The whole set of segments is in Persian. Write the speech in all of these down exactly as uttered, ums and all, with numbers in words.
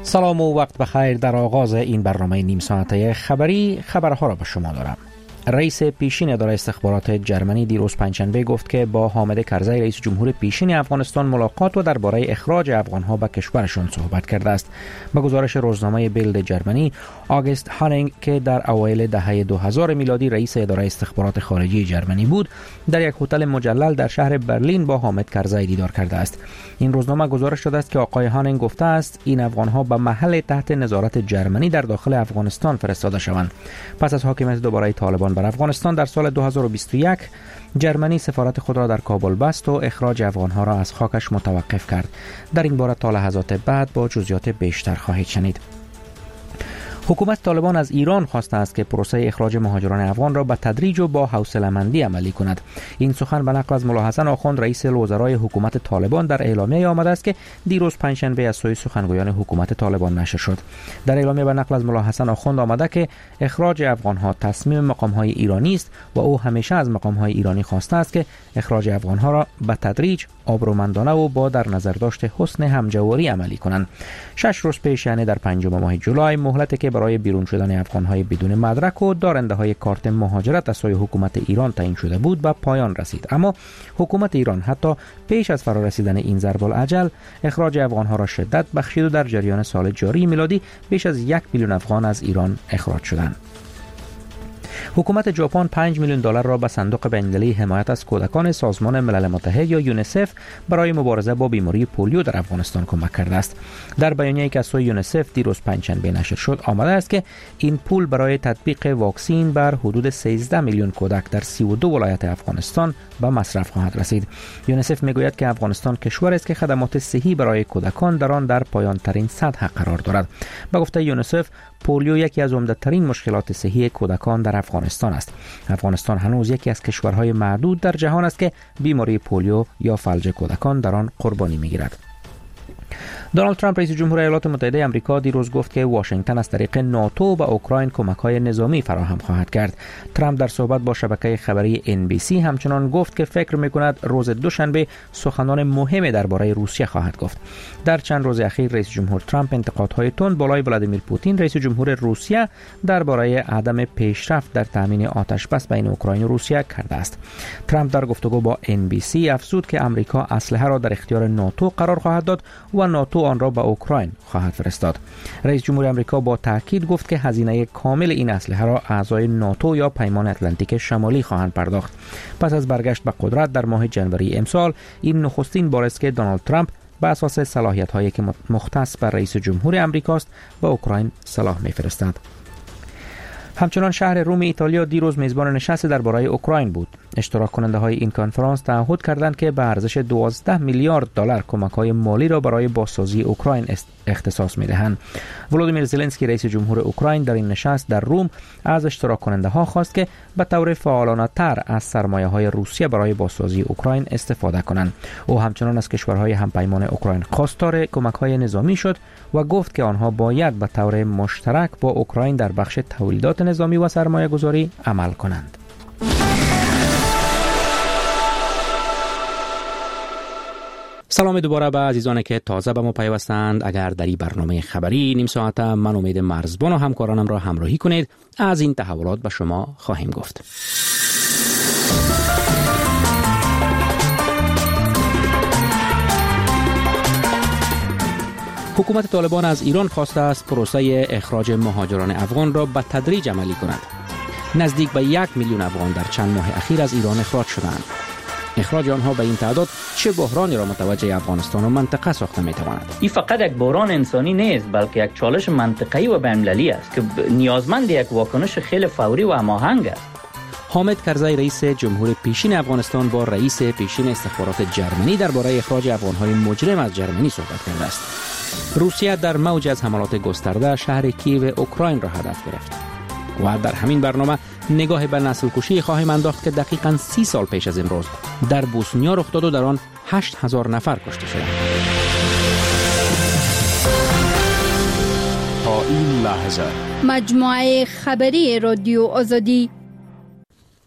سلام و وقت بخیر. در آغاز این برنامه نیم ساعته خبری خبرها را به شما دارم. رئیس پیشین اداره استخبارات جرمنی دیروز پنجشنبه گفت که با حامد کرزی رئیس جمهور پیشین افغانستان ملاقات و درباره اخراج افغانها به کشورشان صحبت کرده است. به گزارش روزنامه بیلد جرمنی، آگست هانینگ که در اوایل دهه دو هزار میلادی رئیس اداره استخبارات خارجی جرمنی بود، در یک هتل مجلل در شهر برلین با حامد کرزی دیدار کرده است. این روزنامه گزارش داده است که آقای هانینگ گفته است این افغانها به محل تحت نظارت جرمنی در داخل افغانستان فرستاده شوند. پس از حاکمیت دوباره طالبان بر افغانستان در سال دو هزار و بیست و یک، جرمنی سفارت خود را در کابل بست و اخراج افغانها را از خاکش متوقف کرد. در این باره تا لحظات بعد با جزئیات بیشتر خواهید شنید. حکومت طالبان از ایران خواسته است که پروسه اخراج مهاجران افغان را به تدریج و با حوصله‌مندی عملی کند. این سخن به نقل از ملا حسن آخوند رئیس الوزرای حکومت طالبان در اعلامیه آمده است که دیروز پنجشنبه از سوی سخنگویان حکومت طالبان نشر شد. در اعلامیه به نقل از ملا حسن آخوند آمده که اخراج افغانها تصمیم مقام‌های ایرانی است و او همیشه از مقام‌های ایرانی خواسته است که اخراج افغانها را به تدریج، آبرومندانه و با در نظر داشت حسن همجواری عملی کنند. شش روز پیش، یعنی در پنجم ماه جولای، مهلتی که برای بیرون شدن افغان‌های بدون مدرک و دارنده‌های کارت مهاجرت از سوی حکومت ایران تعیین شده بود به پایان رسید. اما حکومت ایران حتی پیش از فرارسیدن این ضرب الاجل اخراج افغان‌ها را شدت بخشید و در جریان سال جاری میلادی بیش از یک میلیون افغان از ایران اخراج شدند. حکومت ژاپن پنج میلیون دلار را به صندوق بین‌المللی حمایت از کودکان سازمان ملل متحد یا یونیسف برای مبارزه با بیماری پولیو در افغانستان کمک کرده است. در بیانیه‌ای که از سوی یونیسف دیروز پنجشنبه نشر شد آمده است که این پول برای تطبیق واکسین بر حدود سیزده میلیون کودک در سی و دو ولایت افغانستان به مصرف خواهد رسید. یونیسف میگوید که افغانستان کشوری است که خدمات صحی برای کودکان در آن در پایان‌ترین سطح قرار دارد. به گفته یونیسف، پولیو یکی از عمده‌ترین مشکلات صحی کودکان در افغانستان است. افغانستان هنوز یکی از کشورهای معدود در جهان است که بیماری پولیو یا فلج کودکان در آن قربانی می‌گیرد. دونالد ترامپ رئیس جمهور ایالات متحده آمریکا دیروز گفت که واشنگتن از طریق ناتو به اوکراین کمک‌های نظامی فراهم خواهد کرد. ترامپ در صحبت با شبکه خبری ان بی سی همچنان گفت که فکر می‌کند روز دوشنبه سخنان مهمی درباره روسیه خواهد گفت. در چند روز اخیر رئیس جمهور ترامپ انتقادهای تند بالای ولادیمیر پوتین رئیس جمهور روسیه درباره عدم پیشرفت در تامین آتش بس بین اوکراین و روسیه کرده است. ترامپ در گفتگو با ان بی سی افزود که آمریکا اسلحه را در اختیار ناتو قرار خواهد داد و ناتو آن را به اوکراین خواهد فرستاد. رئیس جمهور آمریکا با تاکید گفت که هزینه کامل این اسلحه را اعضای ناتو یا پیمان اتلانتیک شمالی خواهند پرداخت. پس از برگشت به قدرت در ماه ژانویه امسال، این نخستین بار است که دونالد ترامپ به اساس صلاحیت‌هایی که مختص بر رئیس جمهور آمریکاست به اوکراین سلاح می‌فرستد. همچنان شهر روم ایتالیا دیروز میزبان نشست درباره اوکراین بود. اشتراک کننده های این کنفرانس تعهد کردند که به ارزش دوازده میلیارد دلار کمک های مالی را برای بازسازی اوکراین اختصاص میدهند. ولودیمیر زلنسکی رئیس جمهور اوکراین در این نشست در روم از اشتراک کننده ها خواست که به طور فعالانه تر از سرمایه های روسیه برای بازسازی اوکراین استفاده کنند. او همچنان از کشورهای همپیمان اوکراین خواستار کمک های نظامی شد و گفت که آنها باید به طور مشترک با اوکراین در بخش تولیدات نظامی و سرمایه گذاری عمل کنند. سلام دوباره به عزیزانی که تازه به ما پیوستند. اگر در این برنامه خبری نیم ساعت من امید مرزبان و همکارانم را همراهی کنید، از این تحولات به شما خواهیم گفت. حکومت طالبان از ایران خواسته است پروسه اخراج مهاجران افغان را به تدریج عملی کند. نزدیک به یک میلیون افغان در چند ماه اخیر از ایران اخراج شدند. اخراج آنها به این تعداد چه بحرانی را متوجه افغانستان و منطقه ساخته می‌تواند؟ این فقط یک بحران انسانی نیست، بلکه یک چالش منطقه‌ای و بین‌المللی است که نیازمند یک واکنش خیلی فوری و هماهنگ است. حامد کرزی رئیس جمهور پیشین افغانستان با رئیس پیشین استخبارات جرمنی درباره اخراج افغان‌های مجرم از جرمنی صحبت کرده است. روسیه در موج از حملات گسترده شهر کیو اوکراین را هدف گرفت. و در همین برنامه نگاه به نسل کشی خواهیم انداخت که دقیقاً سی سال پیش از امروز در بوسنیا رخ داد و در آن هشت هزار نفر کشته شدند. تا این لحظه مجموعه خبری رادیو آزادی.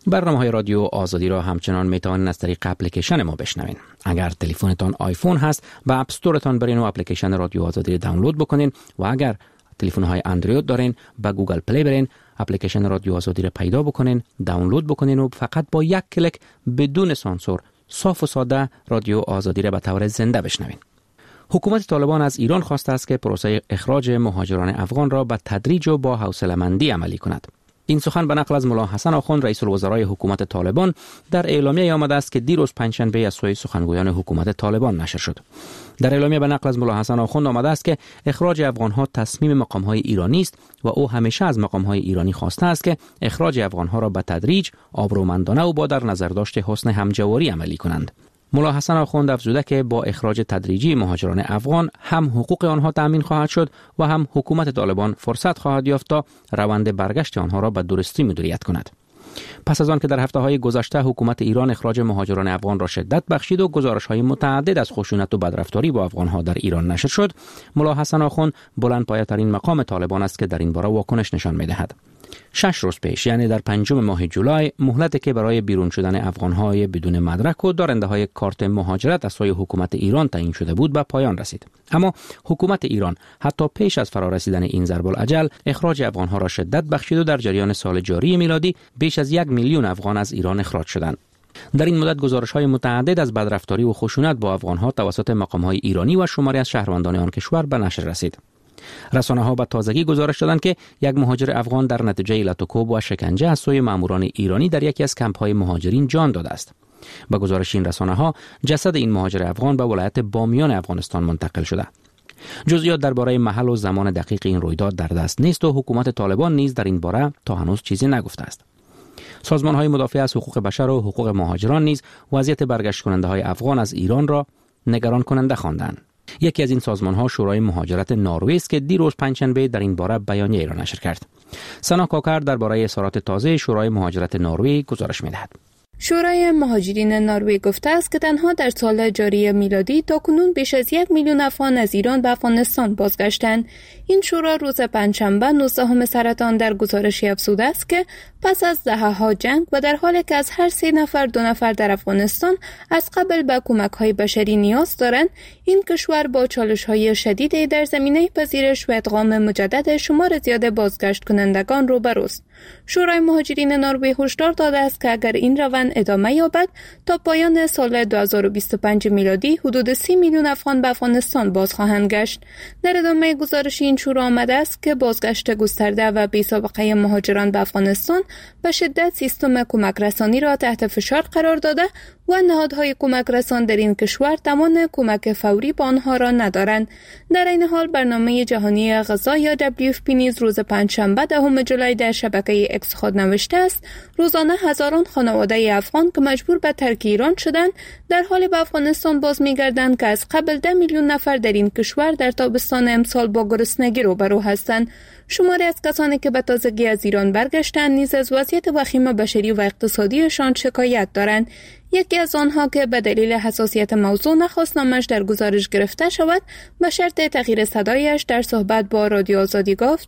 برنامه‌های رادیو آزادی را همچنان میتوانید از طریق اپلیکیشن ما بشنوین. اگر تلفنتان آیفون هست، به اپ استورتان برین و اپلیکیشن رادیو آزادی را دانلود بکنین و اگر تلفن‌های اندروید دارین، به گوگل پلی برین، اپلیکیشن رادیو آزادی را پیدا بکنین، دانلود بکنین و فقط با یک کلیک بدون سانسور صاف و ساده رادیو آزادی را به طور زنده بشنوین. حکومت طالبان از ایران خواسته است که پروسه اخراج مهاجران افغان را به تدریج و با حوصله‌مندی عملی کند. این سخن به نقل از ملا حسن آخوند رئیس الوزرای حکومت طالبان در اعلامیه آمده است که دیروز پنجشنبه از سوی سخنگویان حکومت طالبان نشر شد. در اعلامیه به نقل از ملا حسن آخوند آمده است که اخراج افغان‌ها تصمیم مقام‌های ایرانی است و او همیشه از مقام‌های ایرانی خواسته است که اخراج افغان‌ها را به تدریج، آبرومندانه و با در نظر داشت حسن همجواری عملی کنند. ملا حسن آخوند افزوده که با اخراج تدریجی مهاجران افغان هم حقوق آنها تأمین خواهد شد و هم حکومت طالبان فرصت خواهد یافت تا روند برگشت آنها را به درستی مدیریت کند. پس از آن که در هفته‌های گذشته حکومت ایران اخراج مهاجران افغان را شدت بخشید و گزارش‌های متعدد از خشونت و بدرفتاری با افغان‌ها در ایران نشر شد، ملا حسن آخوند بلندپایه‌ترین مقام طالبان است که در این باره واکنش نشان می‌دهد. شش روز پیش، یعنی در پنجم ماه جولای، مهلتی که برای بیرون شدن افغان‌های بدون مدرک و دارنده‌های کارت مهاجرت از سوی حکومت ایران تعیین شده بود به پایان رسید. اما حکومت ایران حتی پیش از فرارسیدن این ضرب الاجل اخراج افغان‌ها را شدت بخشید و در جریان سال جاری میلادی بیش از یک میلیون افغان از ایران اخراج شدند. در این مدت گزارش‌های متعدد از بدرفتاری و خشونت با افغان‌ها توسط مقام‌های ایرانی و شماری از شهروندان آن کشور به نشر رسید. رسانه‌ها به تازگی گزارش دادند که یک مهاجر افغان در نتیجه ایلتوکوب و شکنجه از سوی ماموران ایرانی در یکی از کمپ‌های مهاجرین جان داده است. با گزارش این رسانه‌ها، جسد این مهاجر افغان به ولایت بامیان افغانستان منتقل شده. جزئیات درباره محل و زمان دقیق این رویداد در دست نیست و حکومت طالبان نیز در این باره تا هنوز چیزی نگفته است. سازمان‌های مدافع از حقوق بشر و حقوق مهاجران نیز وضعیت برگشت کننده‌های افغان از ایران را نگران کننده خواندند. یکی از این سازمان‌ها شورای مهاجرت نروژ است که دیروز پنجشنبه در این باره بیانیه را نشر کرد. سنا کاکر درباره اظهارات تازه شورای مهاجرت نروژ گزارش می‌دهد. شورای مهاجرین نروژ گفته است که تنها در سال جاری میلادی تاکنون بیش از یک میلیون افغان از ایران به افغانستان بازگشتند. این شورا روز پنجشنبه نوزدهم سرطان در گزارشی افزوده است که پس از دهه‌ها جنگ و در حالی که از هر سه نفر دو نفر در افغانستان از قبل به کمک‌های بشری نیاز دارند، این کشور با چالش‌های شدیدی در زمینه پذیرش و ادغام مجدد شمار زیاد بازگشت کنندگان روبروست. شورای مهاجرین نروژ هشدار داده است که اگر این روند ادامه یابد، تا پایان سال دو هزار و بیست و پنج میلادی حدود سی میلیون افغان به افغانستان باز خواهند گشت. در ادامه گزارش این شورا آمده است که بازگشت گسترده و بی‌سابقه مهاجران به افغانستان به شدت سیستم کمک رسانی را تحت فشار قرار داده و نهادهای کمک رسان در این کشور توان کمک فوری به آنها را ندارند. در این حال برنامه جهانی غذا یا دبلیو اف پی نیز روز پنجشنبه دهم جولای در شبکه اکس خود نوشته است روزانه هزاران خانواده افغان که مجبور به ترک ایران شدند در حال به افغانستان باز می‌گردند که از قبل ده میلیون نفر در این کشور در تابستان امسال با گرسنگی روبرو هستند. شماری از کسانی که به تازگی از ایران برگشتند نیز از وضعیت وخیم بشری و اقتصادیشان شکایت دارند. یکی از آنها که به دلیل حساسیت موضوع نخواست نامش در گزارش گرفته شود، به شرط تغییر صدایش در صحبت با رادیو آزادی گفت: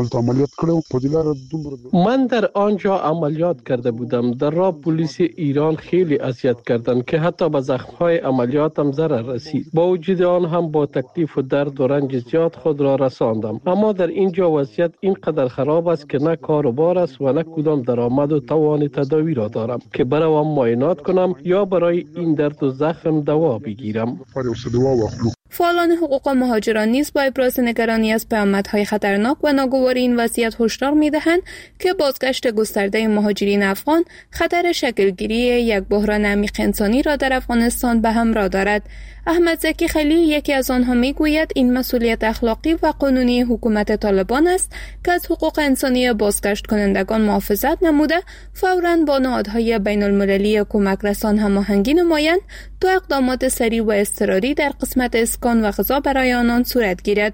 من در آنجا عملیات کرده بودم. در راه پلیس ایران خیلی اذیت کردند که حتی به زخم‌های عملیاتم ضرر رسید. با وجود آن هم با تکلیف و درد و رنج زیاد خود را رساندم. اما در اینجا وضعیت اینقدر خراب است که نه کار و بار است و نه کدام درآمد و توان تداوی را دارم که بروم معاینات کنم یا برای این درد و زخم دوا بگیرم. فعالان حقوق مهاجران نیز با ابراز نگرانی از پیامدهای خطرناک و ناگوار این وضعیت هشدار می‌دهند که بازگشت گسترده مهاجرین افغان خطر شکلگیری یک بحران عمیق انسانی را در افغانستان به همراه دارد. احمد زکی خلیل یکی از آنها میگوید این مسئولیت اخلاقی و قانونی حکومت طالبان است که از حقوق انسانی بازگشت کنندگان محافظت نموده فوراً با نهادهای بین المللی کمک رسان هماهنگی نمایند تا اقدامات سریع و اضطراری در قسمت اسکان و غذا برای آنان صورت گیرد.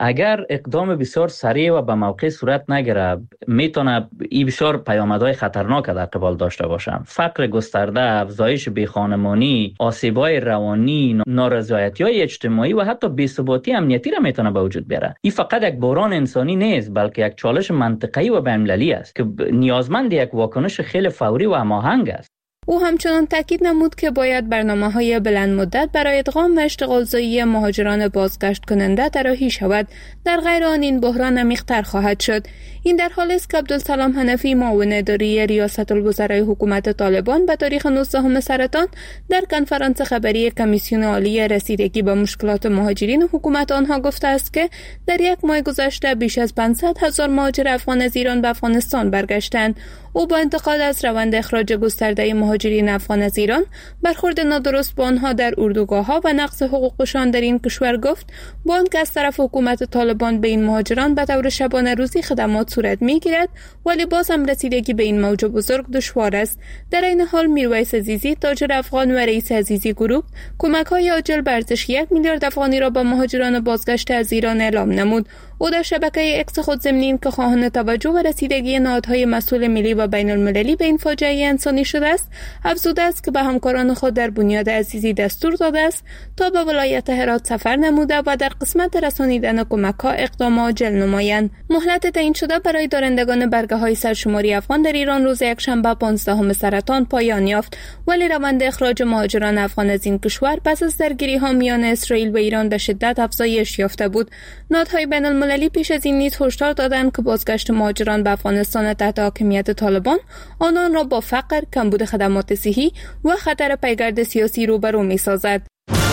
اگر اقدام بسیار سریع و به موقع صورت نگیره میتونه این بسیار پیامدهای خطرناک در قبال داشته باشه. فقر گسترده، افزایش بیخانمانی، آسیب‌های روانی، نارضایتی‌های اجتماعی و حتی بی‌ثباتی امنیتی را میتونه به وجود بیاره. این فقط یک بحران انسانی نیست، بلکه یک چالش منطقه‌ای و بین‌المللی است که نیازمند یک واکنش خیلی فوری و هماهنگ است. او همچنان تاکید نمود که باید برنامه‌های بلند مدت برای ادغام و اشتغالزایی مهاجران بازگشت کننده طراحی شود، در غیر آن این بحران عمیق‌تر خواهد شد. این در حالی است که عبدالسلام حنفی معاون اداری ریاست الوزرای حکومت طالبان به تاریخ نوزدهم سرطان در کنفرانس خبری کمیسیون عالی رسیدگی به مشکلات مهاجرین حکومت آنها گفته است که در یک ماه گذشته بیش از پانصد هزار مهاجر افغان از ایران به افغانستان برگشتند. او با انتقاد از روند اخراج گسترده مهاجرین افغان از ایران، برخورد نادرست با آنها در اردوگاه‌ها و نقض حقوقشان در این کشور گفت با آنکه از طرف حکومت طالبان به این مهاجران به طور شبانه روزی خدمات صورت می‌گیرد، ولی باز هم رسیدگی به این موج بزرگ دشوار است. در این حال میرویس عزیزی، تاجر افغان و رئیس عزیزی گروپ، کمک‌های عاجل به ارزش یک میلیارد افغانی را به مهاجران بازگشته از ایران اعلام نمود. او در شبکه اکس خود ضمن که خواهان توجه و رسیدگی نهادهای مسئول ملی و بین المللی به این فاجعه انسانی شده است، افزوده است که به همکاران خود در بنیاد عزیزی دستور داده است تا به ولایت هرات سفر نموده و در قسمت رسانیدن کمک‌ها اقدام عاجل نمایند. مهلت تعیین شده برای دارندگان برگه‌های سرشماری افغان در ایران روز یکشنبه پانزدهم سرطان پایان یافت، ولی روند اخراج مهاجران افغان از این کشور پس از درگیری‌ها میان اسرائیل و ایران به شدت افزایش یافته بود. نهادهای بین المللی پیش از این نیز هشدار دادند که بازگشت مهاجران به افغانستان تحت حاکمیت طالبان آنان را با فقر، کمبود خدمات صحی و خطر پیگرد سیاسی روبرو می‌سازد.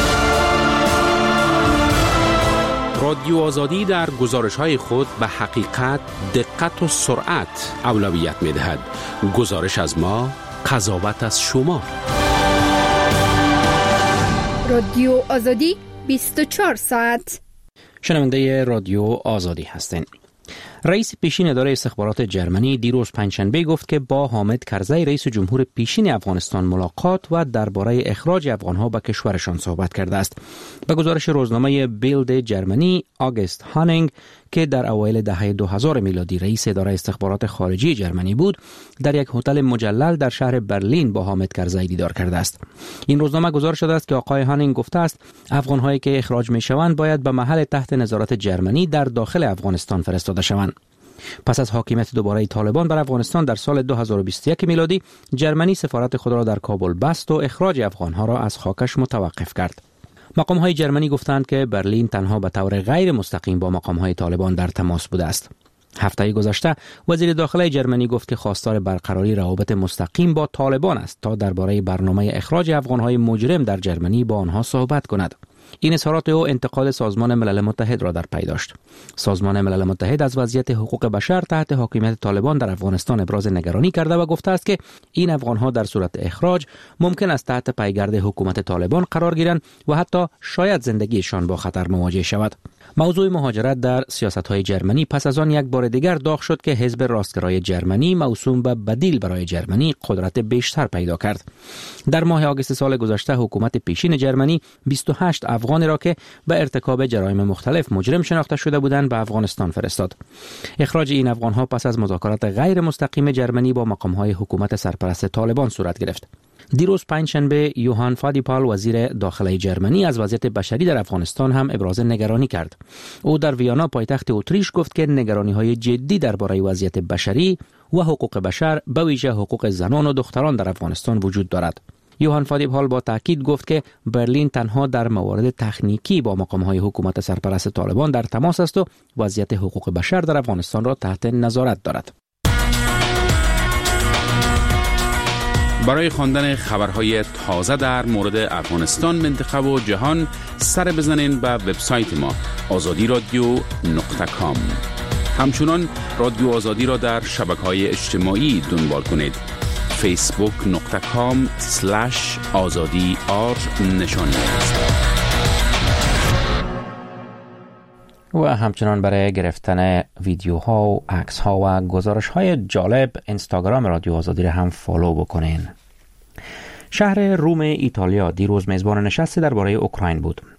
رادیو آزادی در گزارش‌های خود به حقیقت، دقت و سرعت اولویت می‌دهد. گزارش از ما، قضاوت از شما. رادیو آزادی بیست و چهار ساعت. شنونده رادیو آزادی هستین. رئیس پیشین اداره استخبارات جرمنی دیروز پنجشنبه گفت که با حامد کرزی رئیس جمهور پیشین افغانستان ملاقات و درباره اخراج افغانها به کشورشان صحبت کرده است. به گزارش روزنامه بیلد جرمنی، آگست هانینگ که در اوایل دهه دو هزار میلادی رئیس اداره استخبارات خارجی جرمنی بود، در یک هتل مجلل در شهر برلین با حامد کرزی دیدار کرده است. این روزنامه گزارش داده است که آقای هانینگ گفته است افغان‌هایی که اخراج می‌شوند باید به محل تحت نظارت جرمنی در داخل افغانستان فرستاده شوند. پس از حاکمیت دوباره طالبان بر افغانستان در سال دو هزار و بیست و یک میلادی، جرمنی سفارت خود را در کابل بست و اخراج افغان‌ها را از خاکش متوقف کرد. مقام‌های جرمنی گفتند که برلین تنها به طور غیر مستقیم با مقام‌های طالبان در تماس بوده است. هفته گذشته وزیر داخله جرمنی گفت که خواستار برقراری روابط مستقیم با طالبان است تا درباره برنامه اخراج افغان‌های مجرم در جرمنی با آنها صحبت کند. این اظهارات او انتقاد سازمان ملل متحد را در پی داشت. سازمان ملل متحد از وضعیت حقوق بشر تحت حاکمیت طالبان در افغانستان ابراز نگرانی کرده و گفته است که این افغان‌ها در صورت اخراج ممکن است تحت پیگرد حکومت طالبان قرار گیرند و حتی شاید زندگیشان با خطر مواجه شود. موضوع مهاجرت در سیاست‌های جرمنی پس از آن یک بار دیگر داغ شد که حزب راستگرای جرمنی موسوم به بدیل برای جرمنی قدرت بیشتر پیدا کرد. در ماه آگوست سال گذشته حکومت پیشین جرمنی بیست و هشت افغانی را که به ارتکاب جرایم مختلف مجرم شناخته شده بودند به افغانستان فرستاد. اخراج این افغان‌ها پس از مذاکرات غیر مستقیم جرمنی با مقام‌های حکومت سرپرست طالبان صورت گرفت. دیروز پنجشنبه یوهان فادیپال وزیر داخله جرمنی از وضعیت بشری در افغانستان هم ابراز نگرانی کرد. او در ویانا پایتخت اتریش گفت که نگرانی‌های جدی درباره وضعیت بشری و حقوق بشر به ویژه حقوق زنان و دختران در افغانستان وجود دارد. یوهان فادیپال با تاکید گفت که برلین تنها در موارد تکنیکی با مقام‌های حکومت سرپرست طالبان در تماس است و وضعیت حقوق بشر در افغانستان را تحت نظارت دارد. برای خواندن خبرهای تازه در مورد افغانستان، منطقه و جهان سر بزنین به وبسایت ما آزادی رادیو نقطه کام. همچنان رادیو آزادی را در شبکه‌های اجتماعی دنبال کنید. فیسبوک نقطه کام سلش آزادی آر نشانی است. و همچنان برای گرفتن ویدیوها و عکس‌ها و گزارش‌های جالب اینستاگرام رادیو آزادی را هم فالو بکنین. شهر روم ایتالیا دیروز میزبان نشستی درباره اوکراین بود.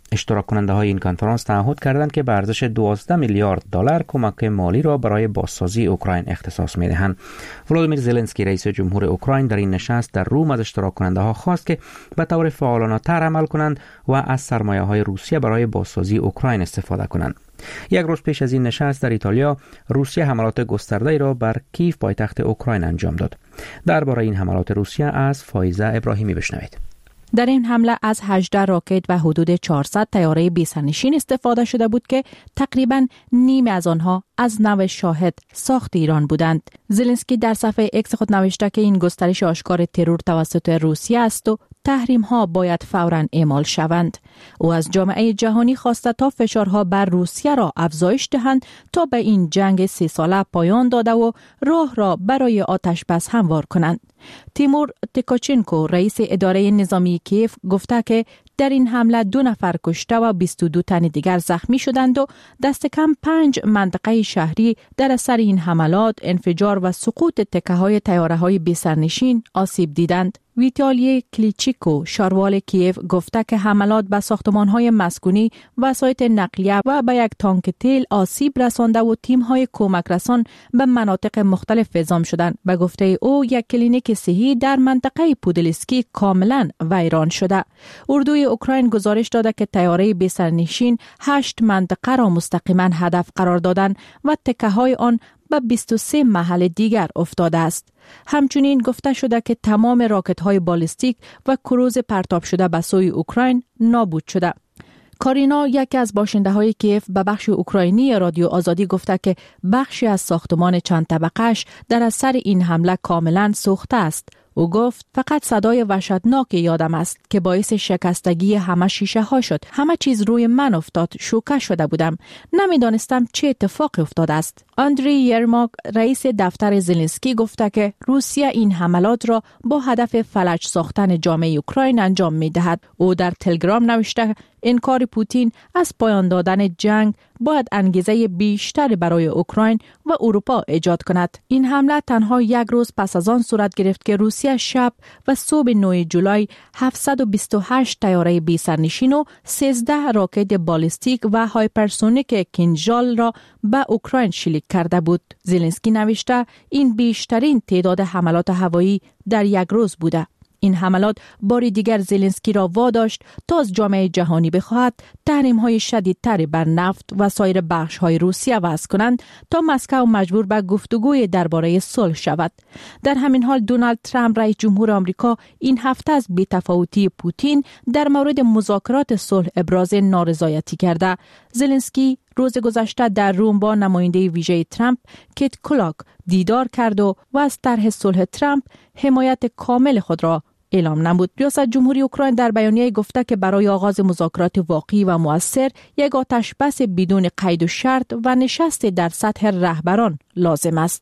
اشتراک کننده های این کنفرانس تعهد کردند که به ارزش دوازده میلیارد دلار کمک مالی را برای بازسازی اوکراین اختصاص می‌دهند. ولادیمیر زلنسکی رئیس جمهور اوکراین در این نشست در روم از اشتراک کننده ها خواست که به طور فعالانه‌تر عمل کنند و از سرمایه های روسیه برای بازسازی اوکراین استفاده کنند. یک روز پیش از این نشست در ایتالیا، روسیه حملات گسترده‌ای را بر کیف پایتخت اوکراین انجام داد. درباره این حملات روسیه از فایزه ابراهیمی بشنوید. در این حمله از هجده راکت و حدود چهارصد طیاره بی‌سرنشین استفاده شده بود که تقریباً نیم از آنها از نوع شاهد ساخت ایران بودند. زلنسکی در صفحه اکس خود نوشته که این گسترش آشکار ترور توسط روسیه است و تحریم ها باید فوراً اعمال شوند. او از جامعه جهانی خواسته تا فشارها بر روسیه را افزایش دهند تا به این جنگ سی ساله پایان داده و راه را برای آتش بس هموار کنند. تیمور تیکاچنکو رئیس اداره نظامی کیف گفته که در این حمله دو نفر کشته و بیست و دو تن دیگر زخمی شدند و دست کم پنج منطقه شهری در اثر این حملات انفجار و سقوط تکه‌های طیاره‌های بی‌سرنشین آسیب دیدند. ویتالی کلیچیکو شاروال کیف گفته که حملات به ساختمان‌های مسکونی، وسایط نقلیه و به یک تانک تیل آسیب رسانده و تیم‌های کمک رسان به مناطق مختلف اعزام شدند. به گفته او یک کلینیک صحی در منطقه پودلسکی کاملا ویران شده. اردوی اوکراین گزارش داده که طیاره بی‌سرنشین هشت منطقه را مستقیما هدف قرار دادند و تکه‌های آن به بیست و سه محل دیگر افتاده است. همچنین گفته شده که تمام راکت‌های بالستیک و کروز پرتاب شده به سوی اوکراین نابود شده. کارینا یکی از باشنده های کیف به بخش اوکراینی رادیو آزادی گفته که بخشی از ساختمان چند طبقه‌اش در اثر این حمله کاملا سوخته است. او گفت فقط صدای وحشتناک یادم است که باعث شکستگی همه شیشه ها شد. همه چیز روی من افتاد. شوکه شده بودم. نمیدانستم چه اتفاقی افتاده است. آندری یرماک رئیس دفتر زلنسکی گفته که روسیه این حملات را با هدف فلج ساختن جامعه اوکراین انجام می دهد. او در تلگرام نوشته انکار پوتین از پایان دادن جنگ باید انگیزه بیشتری برای اوکراین و اروپا ایجاد کند. این حمله تنها یک روز پس از آن صورت گرفت که روسیه شب و صبح نه جولای هفتصد و بیست و هشت طیاره بی‌سرنشین و سیزده راکت بالستیک و هایپرسونیک کینژال را به اوکراین شلیک کرده بود. زلنسکی نوشته این بیشترین تعداد حملات هوایی در یک روز بوده. این حملات باری دیگر زلنسکی را واداشت تا از جامعه جهانی بخواهد تحریم‌های شدیدتری بر نفت و سایر بخش‌های روسیه وضع کنند تا مسکو مجبور به گفتگوی درباره صلح شود. در همین حال دونالد ترامپ رئیس جمهور آمریکا این هفته از بی‌تفاوتی پوتین در مورد مذاکرات صلح ابراز نارضایتی کرده. زلنسکی روز گذشته در روم با نماینده ویژه ترامپ کیت کلاک دیدار کرد و از طرح صلح ترامپ حمایت کامل خود را اعلام نمود. ریاست جمهوری اوکراین در بیانیه گفته که برای آغاز مذاکرات واقعی و مؤثر یک آتش بس بدون قید و شرط و نشست در سطح رهبران لازم است.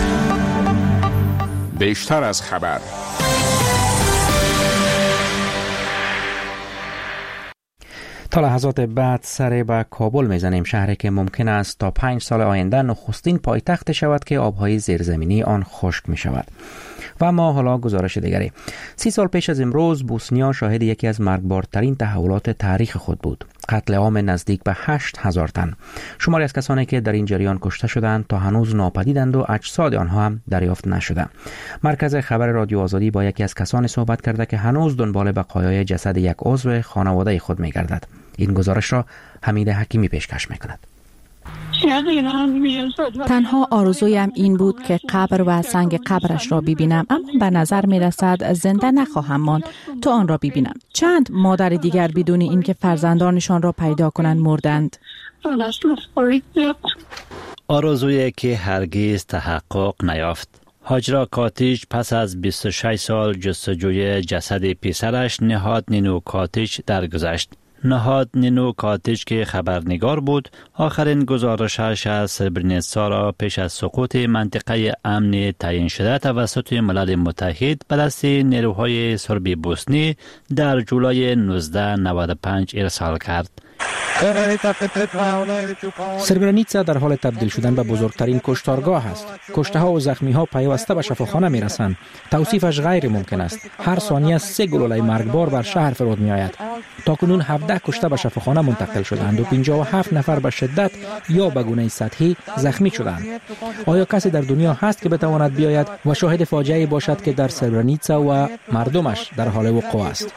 بیشتر از خبر. تا لحظات بعد سر به کابل میزنیم، شهری که ممکن است تا پنج سال آینده نخستین پایتخت شود که آبهای زیرزمینی آن خشک می شود. و اما حالا گزارش دیگری. سی سال پیش از امروز بوسنیا شاهد یکی از مرگبارترین تحولات تاریخ خود بود. قتل عام نزدیک به هشت هزار تن. شماری از کسانی که در این جریان کشته شدند تا هنوز ناپدیدند و اجساد آنها هم دریافت نشده. مرکز خبر رادیو آزادی با یکی از کسانی صحبت کرده که هنوز دنبال بقایای جسد یک عضو خانواده خود می‌گردد. این گزارش را حمید حکیمی پیشکش می‌کند. تنها آرزویم این بود که قبر و سنگ قبرش را ببینم، اما به نظر می رسد زنده نخواهم ماند تا آن را ببینم. چند مادر دیگر بدون اینکه فرزندانشان را پیدا کنند مردند. آرزویی که هرگز تحقق نیافت. هاجرا کاتیج پس از بیست و شش سال جستجوی جسد پسرش نهاد نینو کاتیج درگذشت. نهاد نینو کاتیج که خبرنگار بود آخرین گزارشش از سربرینتسا را پیش از سقوط منطقه امن تعیین شده توسط ملل متحد به دست نیروهای سرب بوسنی در جولای نوزده نود و پنج ارسال کرد. سربرنیتسا در حال تبدیل شدن به بزرگترین کشتارگاه است. کشته ها و زخمی ها پیوسته به شفاخانه می رسند. توصیفش غیر ممکن است. هر ثانیه سه گلوله مرگبار بر شهر فرود می آید. تاکنون هفده کشته به شفاخانه منتقل شدند و پنجاه و هفت نفر به شدت یا به گونه سطحی زخمی شدند. آیا کسی در دنیا هست که بتواند بیاید و شاهد فاجعه باشد که در سربرنیتسا و مردمش در حال وقوع است؟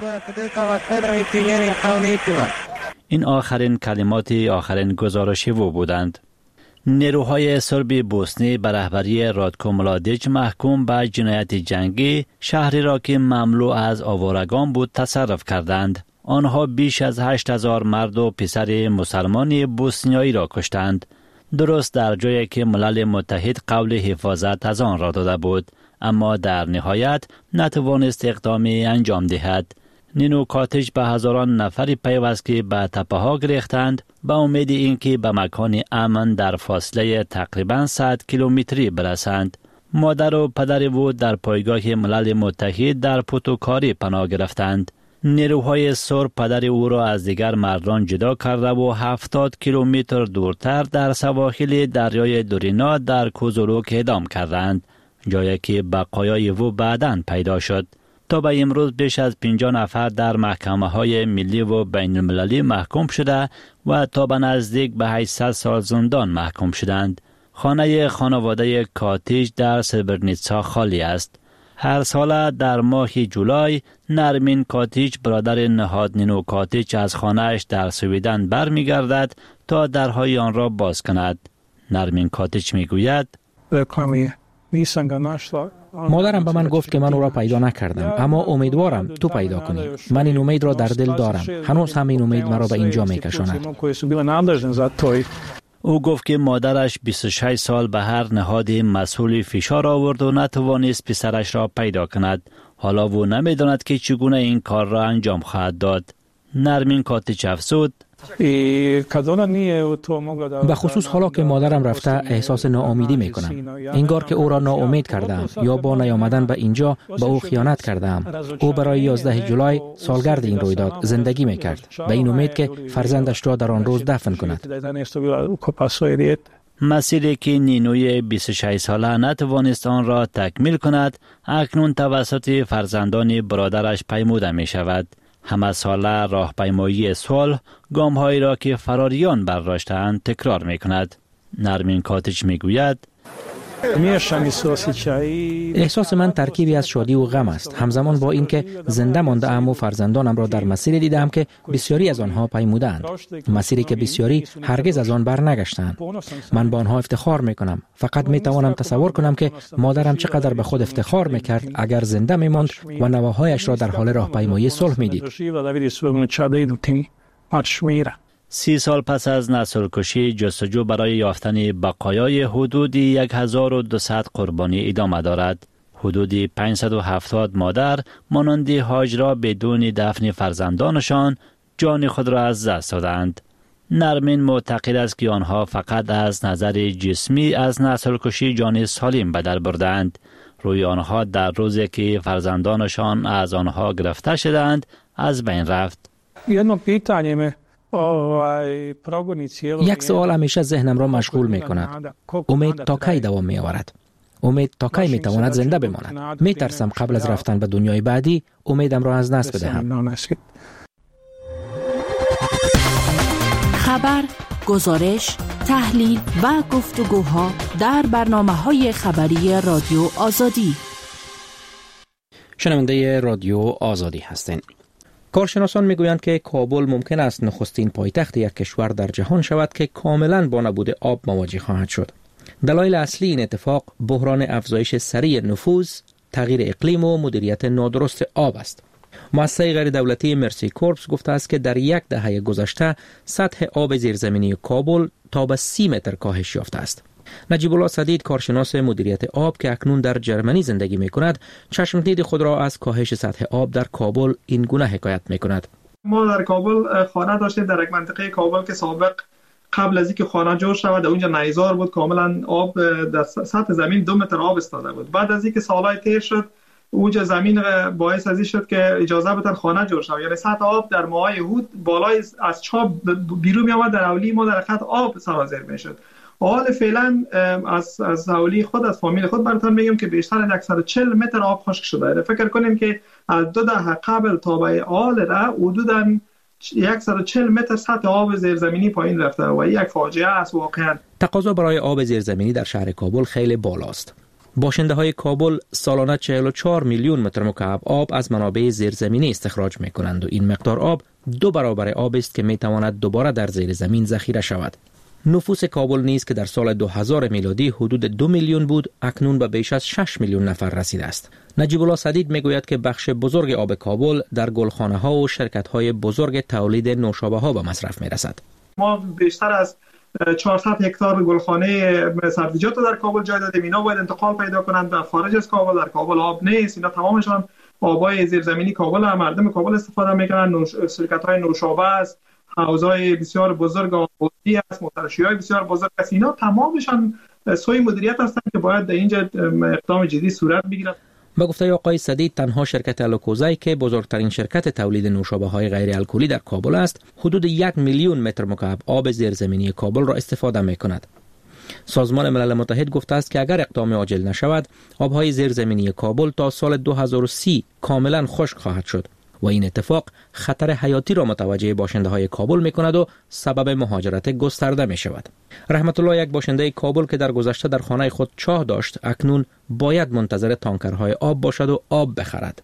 این آخرین کلمات آخرین گزارش او بودند. نیروهای سرب بوسنی به رهبری رادکو ملادیچ محکوم به جنایت جنگی شهری را که مملو از آوارگان بود تصرف کردند. آنها بیش از هشت هزار مرد و پسر مسلمانی بوسنیایی را کشتند. درست در جایی که ملل متحد قول حفاظت از آن را داده بود، اما در نهایت نتوانست اقدامی انجام دهد. نینو کاتش به هزاران نفری پیوست که به تپه ها گریختند با امید اینکه به مکان امن در فاصله تقریباً صد کیلومتری برسند. مادر و پدر او در پایگاه ملل متحد در پوتوکاری پناه گرفتند. نیروهای سرب پدر او را از دیگر مردان جدا کرده و هفتاد کیلومتر دورتر در سواحل دریای دورینا در کوزولوک اعدام کردند، جایی که بقایای او بعداً پیدا شد. تا به امروز بیش از پنجاه نفر در محکمه های ملی و بین المللی محکوم شده و تا به نزدیک به هشتصد سال زندان محکوم شدند. خانه خانواده کاتیج در سربرنیتسا خالی است. هر سال در ماه جولای نرمین کاتیج برادر نهاد نینو کاتیج از خانهش در سویدن برمیگردد تا درهای آن را باز کند. نرمین کاتیج میگوید مادرم به من گفت که من او را پیدا نکردم، اما امیدوارم تو پیدا کنی. من این امید را در دل دارم. هنوز هم این امید مرا به اینجا میکشاند. او گفت که مادرش بیست و شش سال به هر نهاد مسئول فشار آورد و نتوانست پسرش را پیدا کند. حالا او نمیداند که چگونه این کار را انجام خواهد داد. نرمین کاتیچ افزود: به خصوص حالا که مادرم رفته احساس ناامیدی میکنم. انگار که او را ناامید کردم یا با نیامدن به اینجا به او خیانت کردم. او برای یازده جولای سالگرد این رویداد زندگی میکرد به این امید که فرزندش را در آن روز دفن کند. مسیری که نینوی بیست و شش ساله نتوانست آن را تکمیل کند اکنون توسط فرزندان برادرش پیموده می شود. همه ساله راهپیمایی صلح گام‌هایی را که فراریان برداشته‌اند تکرار می‌کند. نرمین کاتیچ می‌گوید: احساس من ترکیبی از شادی و غم است، همزمان با اینکه زنده مانده ام و فرزندانم را در مسیری دیدم که بسیاری از آنها پیمودند، مسیری که بسیاری هرگز از آن برنگشتند. من با آنها افتخار میکنم. فقط میتوانم تصور کنم که مادرم چقدر به خود افتخار میکرد اگر زنده میماند و نواهایش را در حال راهپیمایی صلح میدید. سی سال پس از نسل‌کشی، جستجو برای یافتن بقایای حدود هزار و دویست قربانی ادامه دارد. حدود پانصد و هفتاد مادر مانند هاجرا بدون دفن فرزندانشان جان خود را از دست دادند. نرمین معتقد است که آنها فقط از نظر جسمی از نسل‌کشی جان سالم به در بردند. روی آنها در روزی که فرزندانشان از آنها گرفته شدند از بین رفت. یک سوال همیشه ذهنم را مشغول می کند. امید تا کی دوام می آورد؟ امید تا کی می تواند زنده بماند؟ می ترسم قبل از رفتن به دنیای بعدی امیدم را از دست بدهم. خبر، گزارش، تحلیل و گفتگوها در برنامه‌های خبری رادیو آزادی. شنونده رادیو آزادی هستند. کارشناسان میگویند که کابل ممکن است نخستین پایتخت یک کشور در جهان شود که کاملا با نبود آب مواجه خواهد شد. دلایل اصلی این اتفاق بحران افزایش سریع نفوذ، تغییر اقلیم و مدیریت نادرست آب است. مؤسسه غیر دولتی مرسی کورپس گفته است که در یک دهه گذشته سطح آب زیرزمینی کابل تا به سی متر کاهش یافته است. نجیب الله سدید، کارشناس مدیریت آب که اکنون در جرمنی زندگی می کند، چشمدید خود را از کاهش سطح آب در کابل این گونه حکایت می کند. ما در کابل خانه داشتیم در یک منطقه کابل که سابق قبل از اینکه خانه جور شود اونجا نیزار بود، کاملا آب در سطح زمین دو متر آب استاده بود. بعد از اینکه سالهای تیر شد اونجا زمین باعث ازی شد که اجازه بدن خانه جور شد. یعنی سطح آب در ماهای هود بالای از چاب بیرون می آمد، در اولی ما در خط آب سرازیر می شد. حال فعلا از از حوالی خود از فامیل خود براتون میگم که بیشتر از صد و چهل متر آب خشک شده. فکر کنیم که از دو دهه قبل تا به حال را حدوداً صد و چهل متر سطح آب زیرزمینی پایین رفته و یک فاجعه است واقعا. تقاضا برای آب زیرزمینی در شهر کابل خیلی بالاست. باشنده های کابل سالانه چهل و چهار میلیون متر مکعب آب از منابع زیرزمینی استخراج می کنند و این مقدار آب دو برابر آب است که می تواند دوباره در زیر زمین ذخیره شود. نفوس کابل نیز که در سال دو هزار میلادی حدود دو میلیون بود، اکنون به بیش از شش میلیون نفر رسیده است. نجیب الله صدید میگوید که بخش بزرگ آب کابل در گلخانه ها و شرکت های بزرگ تولید نوشابه ها به مصرف می رسد. ما بیشتر از چهارصد هکتار گلخانه سبزیجات در کابل جای دادیم. اینا باید انتقال پیدا کنند به خارج از کابل. در کابل آب نیست. اینا تمامشان آبای زیرزمینی کابل هم. مردم کابل استفاده میکنن. نوش... شرکت های نوشابه است، حوضای بسیار بزرگ آبی است، مترشی‌های بسیار بزرگ است. اینا تمامشان سوی مدیریت هستند که باید در اینجا اقدام جدی صورت بگیرد. با گفته آقای صدید، تنها شرکت الوکوزای که بزرگترین شرکت تولید نوشابه های غیر الکلی در کابل است، حدود یک میلیون متر مکعب آب زیرزمینی کابل را استفاده می کند. سازمان ملل متحد گفته است که اگر اقدام عاجل نشود، آبهای زیرزمینی کابل تا سال دو هزار و سی کاملا خشک خواهد شد و این اتفاق خطر حیاتی را متوجه باشنده های کابل می کند و سبب مهاجرت گسترده می شود. رحمت الله، یک باشنده کابل که در گذشته در خانه خود چاه داشت، اکنون باید منتظر تانکرهای آب باشد و آب بخرد.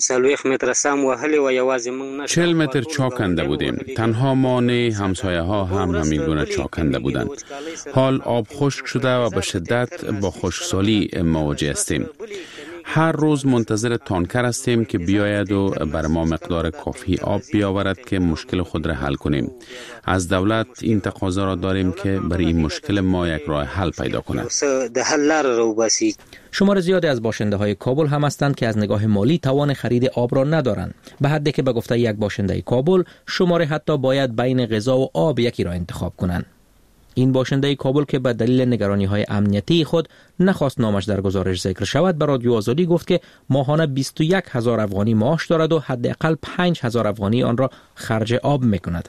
چهل متر چاه کنده بودیم. تنها ما نه، همسایه ها هم همین گونه چاه کنده بودند. حال آب خشک شده و به شدت با خشکسالی مواجه هستیم. هر روز منتظر تانکر هستیم که بیاید و بر ما مقدار کافی آب بیاورد که مشکل خود را حل کنیم. از دولت این تقاضا را داریم که برای این مشکل ما یک راه حل پیدا کند. شمار زیادی از باشنده های کابل هم هستند که از نگاه مالی توان خرید آب را ندارند، به حدی که به گفته یک باشنده کابل شمار حتی باید بین غذا و آب یکی را انتخاب کنند. این باشنده کابل که به دلیل نگرانی های امنیتی خود نخواست نامش در گزارش ذکر شود، به رادیو آزادی گفت که ماهانه بیست و یک هزار افغانی معاش دارد و حداقل پنج هزار افغانی آن را خرج آب میکند.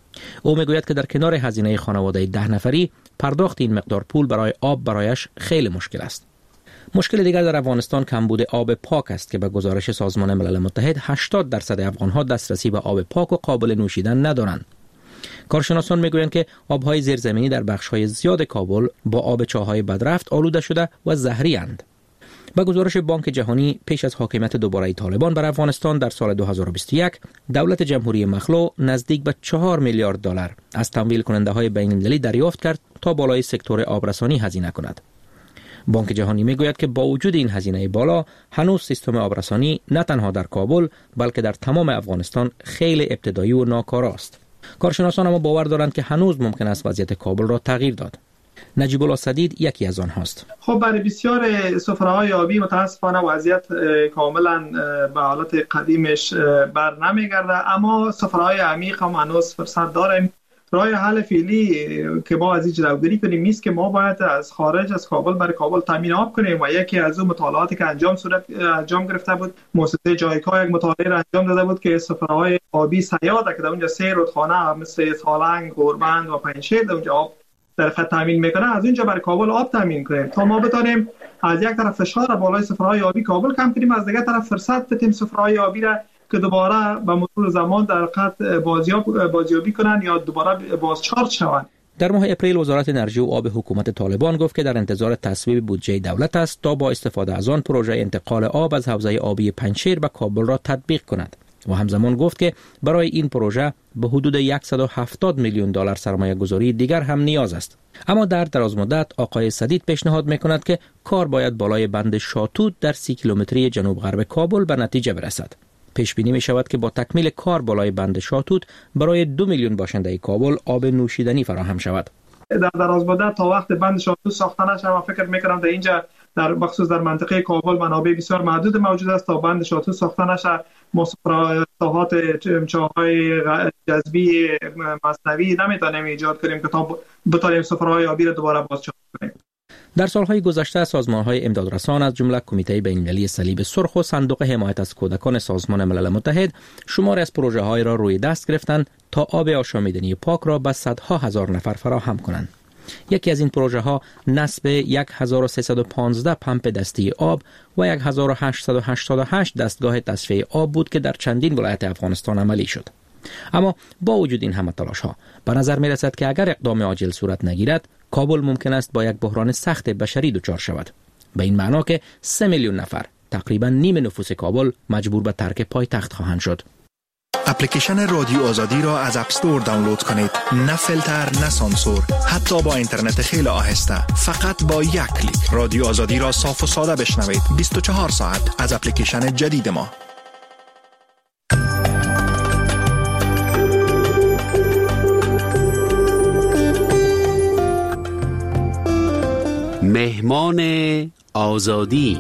او میگوید که در کنار هزینه خانواده ده نفری، پرداخت این مقدار پول برای آب برایش خیلی مشکل است. مشکل دیگر در افغانستان کمبود آب پاک است که به گزارش سازمان ملل متحد هشتاد درصد افغانها دسترسی به آب پاک و قابل نوشیدن ندارند. کارشناسان میگویند که آبهای زیرزمینی در بخش‌های زیاد کابل با آب چاه‌های بدرفت آلوده شده و زهری اند. با گزارش بانک جهانی، پیش از حاکمیت دوباره طالبان بر افغانستان در سال دو هزار و بیست و یک، دولت جمهوری مخلوع نزدیک به چهار میلیارد دلار از تمویل کننده های بین‌المللی دریافت کرد تا بالای سکتور آبرسانی هزینه کند. بانک جهانی میگوید که با وجود این هزینه بالا، هنوز سیستم آبرسانی نه تنها در کابل بلکه در تمام افغانستان خیلی ابتدایی و ناکارا است. کارشناسان اما باور دارند که هنوز ممکن است وضعیت کابل را تغییر داد. نجیب الله صدید یکی از آنهاست. خب برای بسیار سفره‌های آبی متاسفانه وضعیت کاملا به حالت قدیمش بر نمیگرده، اما سفره‌های عمیق هم هنوز فرصت داریم. راه حل فعلی که ما از این جلوگیری کنیم نیست که ما باید از خارج از کابل برای کابل تامین آب کنیم و یکی از اون مطالعاتی که انجام صورت انجام گرفته بود، مؤسسه جایکا یک مطالعه را انجام داده بود که سفره‌های آبی سیاده که در اونجا سه رودخانه مثل سالنگ، گوربند و پنجشیر در اونجا آب در خط تامین میکنه، از اونجا برای کابل آب تامین کنیم تا ما بتونیم از یک طرف فشار بالای سفره‌های آبی کابل کم کنیم، از دیگر طرف فرصت بدیم سفره‌های آبی را که دوباره به مرور زمان در خط بازیاب بازیابی کنند یا دوباره بازچارج شوند. در ماه اپریل وزارت انرژی و آب حکومت طالبان گفت که در انتظار تصویب بودجه دولت است تا با استفاده از آن پروژه انتقال آب از حوزه آبی پنجشیر به کابل را تطبیق کند و همزمان گفت که برای این پروژه به حدود صد و هفتاد میلیون دلار سرمایه گذاری دیگر هم نیاز است. اما در دراز مدت آقای صدید پیشنهاد میکند که کار باید بالای بند شاتوت در سی کیلومتری جنوب غرب کابل به نتیجه برسد. پیش بینی می شود که با تکمیل کار بالای بند شاتوت برای دو میلیون باشنده کابل آب نوشیدنی فراهم شود. در دراز مدت تا وقت بند شاتوت ساخته نشه، من فکر میکنم در اینجا در بخصوص در منطقه کابل منابع بسیار محدود موجود است. تا بند شاتوت ساخته نشه، مصرفات چاهای جذبی مصنوعی نمیتونیم ایجاد کنیم که تا بتونیم سفرهای آبی را دوباره بازچارج کنیم. در سالهای گذشته سازمان‌های امدادرسان از جمله کمیته بین‌المللی صلیب سرخ و صندوق حمایت از کودکان سازمان ملل متحد شماری از پروژه‌های را روی دست گرفتند تا آب آشامیدنی پاک را به صدها هزار نفر فراهم کنند. یکی از این پروژه ها نصب هزار و سیصد و پانزده پمپ دستی آب و هزار و هشتصد و هشتاد و هشت دستگاه تصفیه آب بود که در چندین ولایت افغانستان عملی شد. اما با وجود این همه تلاش ها به نظر می رسد که اگر اقدام عاجل صورت نگیرد کابل ممکن است با یک بحران سخت بشری دچار شود. به این معنا که سه میلیون نفر، تقریبا نیم نفوس کابل، مجبور به ترک پایتخت خواهند شد. اپلیکیشن رادیو آزادی را از اپ استور دانلود کنید. نه فیلتر، نه سانسور، حتی با اینترنت خیلی آهسته. فقط با یک کلیک رادیو آزادی را صاف و ساده بشنوید. بیست و چهار ساعت از اپلیکیشن جدید ما. مهمان آزادی.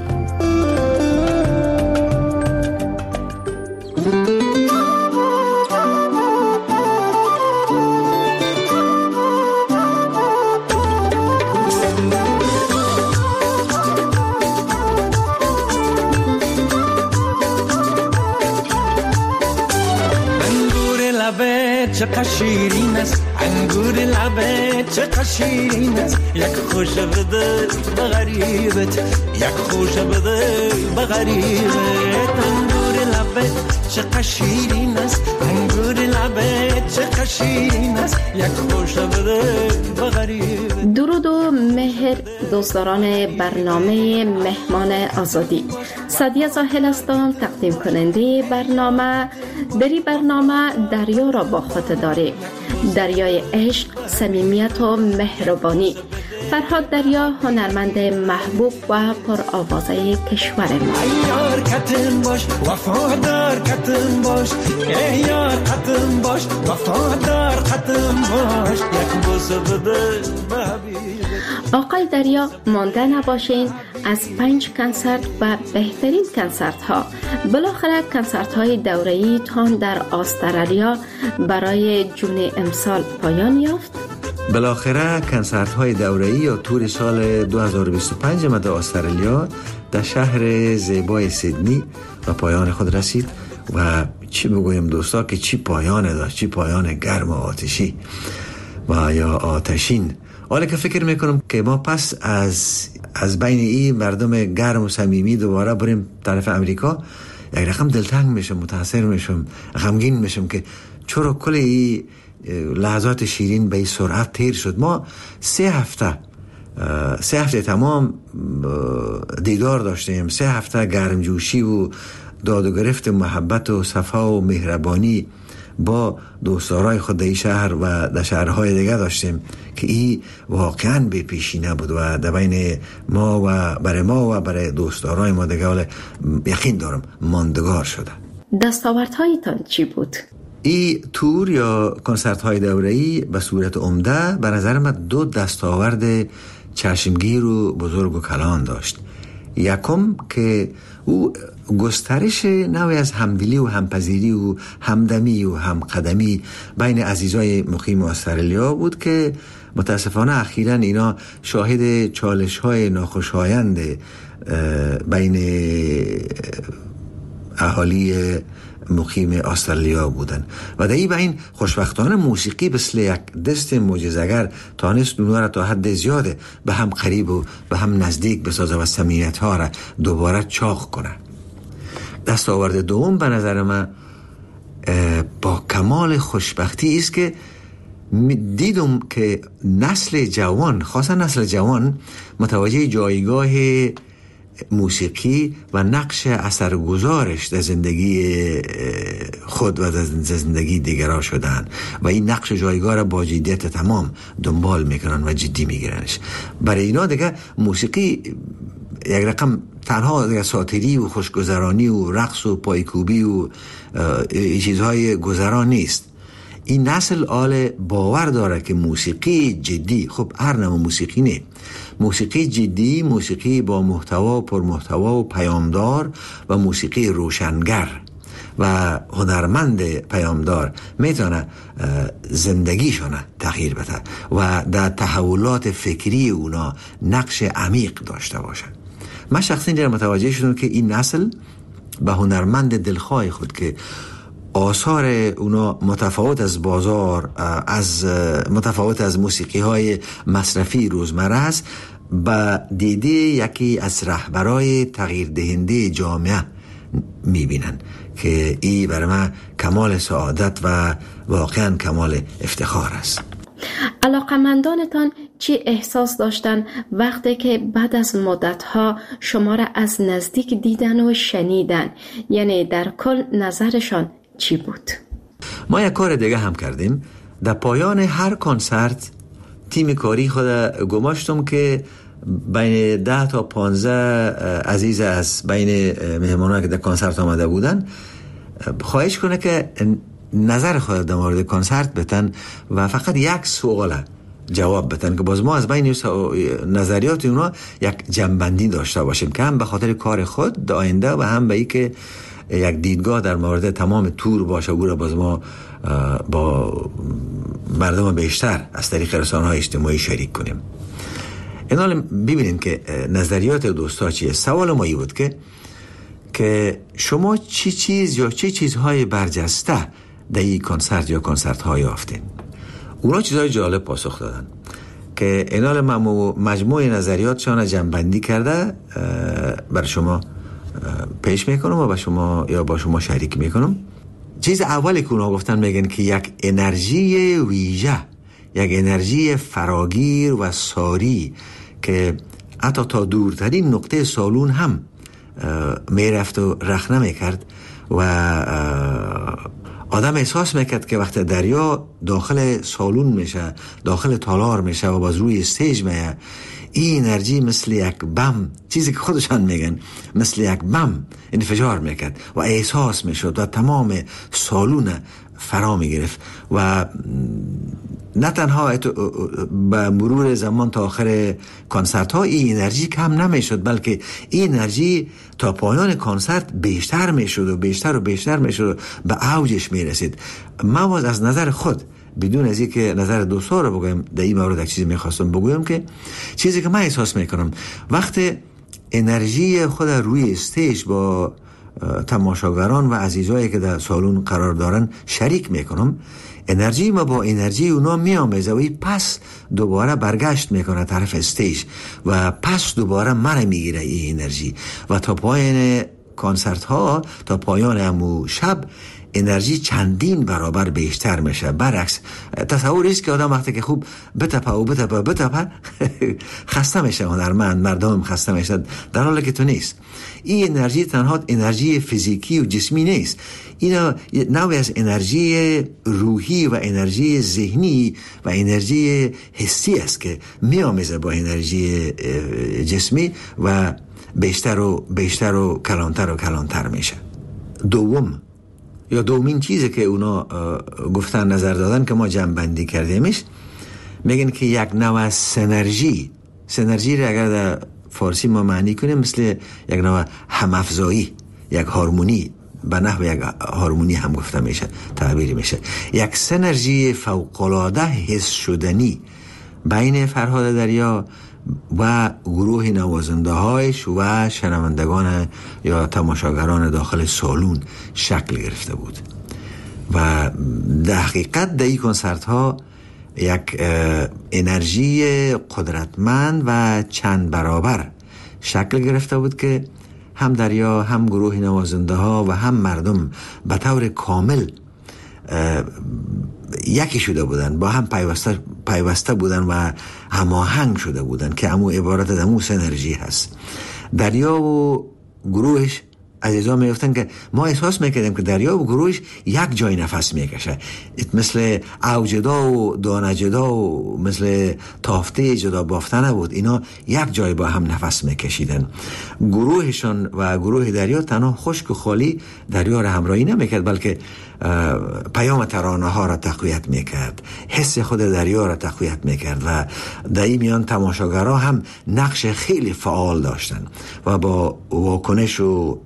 چقدر شیرین است انگور لبه، چقدر شیرین است یک خوش بده به غریبت، یک خوش بده به غریبت. انگور لبه چقدر شیرین است انگور لبه، چقدر شیرین است یک خوش بده به غریبت. درود و مهر دوستداران برنامه مهمان آزادی. سعدیه زاهل هستم، تقدیم کننده برنامه. بری برنامه دریا را با خود داره، دریای عشق، صمیمیت و مهربانی. فرهاد دریا هنرمند محبوب و پرآوازه کشور ما. یار کتم باش وفادار کتم باش، یار کتم باش وفادار کتم باش، یک بوسه بده آقای دریا مانده نباشین از پنج کنسرت و بهترین کنسرت ها. بالاخره کنسرت های دوره‌ای تان در استرالیا برای جون امسال پایان یافت. بالاخره کنسرت های دوره‌ای یا تور سال دو هزار و بیست و پنج ما در استرالیا در شهر زیبای سیدنی و پایان خود رسید. و چی بگویم دوستا که چی پایان داشت، چی پایان گرم و آتشی و یا آتشین. حالا که فکر میکنم که ما پس از از بین این مردم گرم و صمیمی دوباره بریم طرف امریکا، یک رقم دلتنگ میشم، متاثر میشم، غمگین میشم که چرا کل این لحظات شیرین به این سرعت تیر شد. ما سه هفته سه هفته تمام دیدار داشتیم، سه هفته گرمجوشی و داد و گرفت و محبت و صفا و مهربانی با دوستدارای خود در شهر و در شهرهای دیگه داشتیم که این واقعا بی پیشی نبود و در بین ما و برای ما و برای دوستدارای ما دیگه یقین دارم ماندگار شده. دستاوردهایتان چی بود؟ این تور یا کنسرت های دوره‌ای به صورت عمده به نظر من دو دستاورد چشمگیر و بزرگ و کلان داشت. یکم که او گسترش نوعی از همدلی و همپذیری و همدمی و همقدمی بین عزیزای مقیم استرالیا بود که متاسفانه اخیراً اینا شاهد چالش های ناخوشایند بین اهالی مقیم استرالیا بودن و در این بین خوشبختانه موسیقی مثل یک دست معجزه‌گر تانست اونها را تا حد زیاده به هم قریب و به هم نزدیک بسازه و صمیمیت ها را دوباره چاق کنه. دستاورد دوم به نظر من با کمال خوشبختی است که دیدم که نسل جوان، خاصا نسل جوان، متوجه جایگاه موسیقی و نقش اثرگذارش در زندگی خود و در زندگی دیگران شدن و این نقش جایگاه را با جدیت تمام دنبال میکنن و جدی میگیرنش. برای اینا دیگه موسیقی یک رقم تنها دیگه ساتری و خوشگذرانی و رقص و پایکوبی و چیزهای گذران نیست. این نسل آل باور داره که موسیقی جدی، خب هر نوع موسیقی نه، موسیقی جدی، موسیقی با محتوا، پر محتوا و پیامدار و موسیقی روشنگر و هنرمند پیامدار میتونه زندگیشون تغییر بده و در تحولات فکری اونا نقش عمیق داشته باشه. من شخصا در متوجه شدم که این نسل به هنرمند دلخواه خود که آثار اونا متفاوت از بازار، از متفاوت از موسیقی های مصرفی روزمره است، به دیده یکی از رهبرای تغییر دهنده جامعه میبینن که این برای من کمال سعادت و واقعا کمال افتخار است. علاقمندانتان چی احساس داشتن وقتی که بعد از مدتها شما را از نزدیک دیدن و شنیدن؟ یعنی در کل نظرشان چی بود؟ ما یک کار دیگه هم کردیم. در پایان هر کنسرت تیم کاری خود گماشتم که بین ده تا پانزده عزیز از بین مهمانان که در کنسرت آمده بودن خواهش کنه که نظر خود در مورد کنسرت بتن و فقط یک سوال جواب بتن که باز ما از بین نظریات اونا یک جنبندی داشته باشیم که هم به خاطر کار خود در آینده و هم به ای که یک دیدگاه در مورد تمام تور باشه و باز ما با مردم بیشتر از طریق رسانه‌های اجتماعی شریک کنیم. این حال ببینیم که نظریات دوستا چیه. سوال ما ای بود که که شما چی چیز یا چی چیزهای برجسته در این کنسرت یا کنسرت های یافتین؟ اونا چیزهای جالب پاسخ دادن که این حال مجموع نظریاتشان جمع‌بندی کرده بر شما پیش میکنم و با شما یا با شما شریک میکنم. چیز اولی که اونا گفتن میگن که یک انرژی ویژه، یک انرژی فراگیر و ساری که حتی تا دورترین نقطه سالون هم میرفت و رخ نمیکرد و آدم احساس میکرد که وقتی دریا داخل سالون میشه، داخل تالار میشه و باز روی استیج میه، این انرژی مثل یک بم، چیزی که خودشان میگن مثل یک بم انفجار میکرد و احساس میشد و تمام سالون فرا میگرفت و نه تنها به مرور زمان تا آخر کنسرت ها این انرژی کم نمیشد، بلکه این انرژی تا پایان کنسرت بیشتر میشد و بیشتر و بیشتر میشد و به اوجش میرسید. من از نظر خود بدون از اینکه نظر دوستا رو بگویم در این مورد یک چیزی میخواستم بگویم که چیزی که من احساس میکنم وقتی انرژی خود روی استیج با تماشاگران و عزیزایی که در سالون قرار دارن شریک میکنم، انرژی ما با انرژی اونا میامیزه و پس دوباره برگشت میکنه طرف استیج و پس دوباره مرا میگیره این انرژی و تا پایان کنسرت ها، تا پایان همو شب انرژی چندین برابر بیشتر میشه. برعکس تصور است که آدم وقتی که خوب بتپه و بتپه بتپه خسته میشه، هنرمند مردم خسته میشه، در حالی که تو نیست. این انرژی تنها انرژی فیزیکی و جسمی نیست، این نوعی از انرژی روحی و انرژی ذهنی و انرژی حسی است که میامیزه با انرژی جسمی و بیشتر و بیشتر و کلانتر و کلانتر میشه. دوم یا دومین چیزی که اونا گفتن نظر دادن که ما جمع بندی کردیمش، میگن که یک نوع سنرژی، سنرژی را اگر در فارسی ما معنی کنیم مثل یک نوع همافزایی، یک هارمونی، به نحو یک هارمونی هم گفته میشه، تعبیری میشه، یک سنرژی فوق‌العاده حس شدنی بین فرهاد دریا و گروه نوازنده هایش و شنوندگان یا تماشاگران داخل سالون شکل گرفته بود و در حقیقت در این کنسرت ها یک انرژی قدرتمند و چند برابر شکل گرفته بود که هم دریا، هم گروه نوازنده ها و هم مردم به طور کامل یکی شده بودن، با هم پیوسته پیوسته بودن و هماهنگ شده بودن که همون عبارت از همون سنرژی هست. دریا و گروهش عزیزا میگفتن که ما احساس میکردیم که دریا و گروهش یک جای نفس میکشه، مثل اوجدا و دانجدا و مثل تافته جدا بافته نبود، اینا یک جای با هم نفس میکشیدن. گروهشان و گروه دریا تنها خشک و خالی دریا را همراهی نمیکرد، بلکه پیام ترانه ها را تقویت میکرد، حس خود دریا را تقویت میکرد و در این میان تماشاگرها هم نقش خیلی فعال داشتن و با واکنش و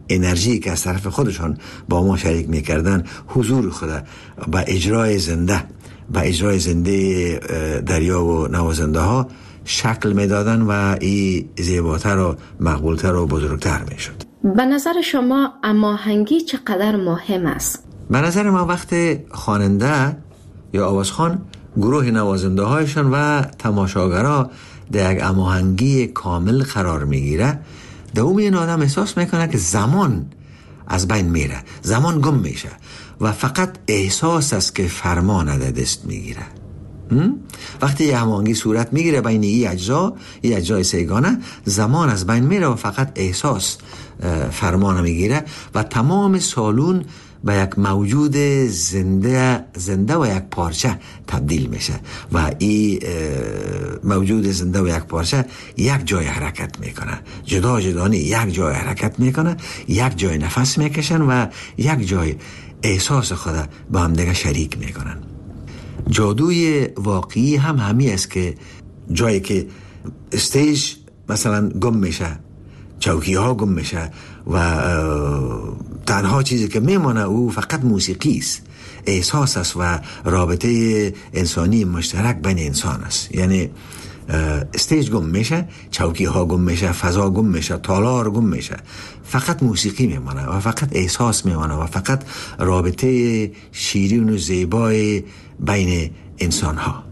انرژی که از طرف خودشان با ما شریک میکردن، حضور خود با اجرای زنده با اجرای زنده دریا و نوازنده ها شکل میدادن و این زیباتر و مقبولتر و بزرگتر میشد. به نظر شما هماهنگی چقدر مهم است؟ به نظر ما وقت خواننده یا آوازخوان گروه نوازنده هایشان و تماشاگرها در یک هماهنگی کامل قرار میگیره، دوم این آدم احساس میکنه که زمان از بین میره، زمان گم میشه و فقط احساس است که فرمان در دست میگیره. وقتی یه هماهنگی صورت میگیره بین این اجزا، این اجزای سیگانه، زمان از بین میره و فقط احساس فرمان میگیره و تمام سالون به یک موجود زنده زنده و یک پارچه تبدیل میشه و این موجود زنده و یک پارچه یک جای حرکت میکنه، جدا جدا نه، یک جای حرکت میکنه، یک جای نفس میکشن و یک جای احساس خود با هم دیگه شریک میکنن. جادوی واقعی هم همی است که جایی که استیج مثلا گم میشه، چوکی ها گم میشه و تنها چیزی که میمونه او فقط موسیقی است، احساس است و رابطه انسانی مشترک بین انسان است. یعنی استیج گم میشه، چوکی ها گم میشه، فضا گم میشه، تالار گم میشه، فقط موسیقی میمونه و فقط احساس میمونه و فقط رابطه شیرین و زیبای بین انسان ها.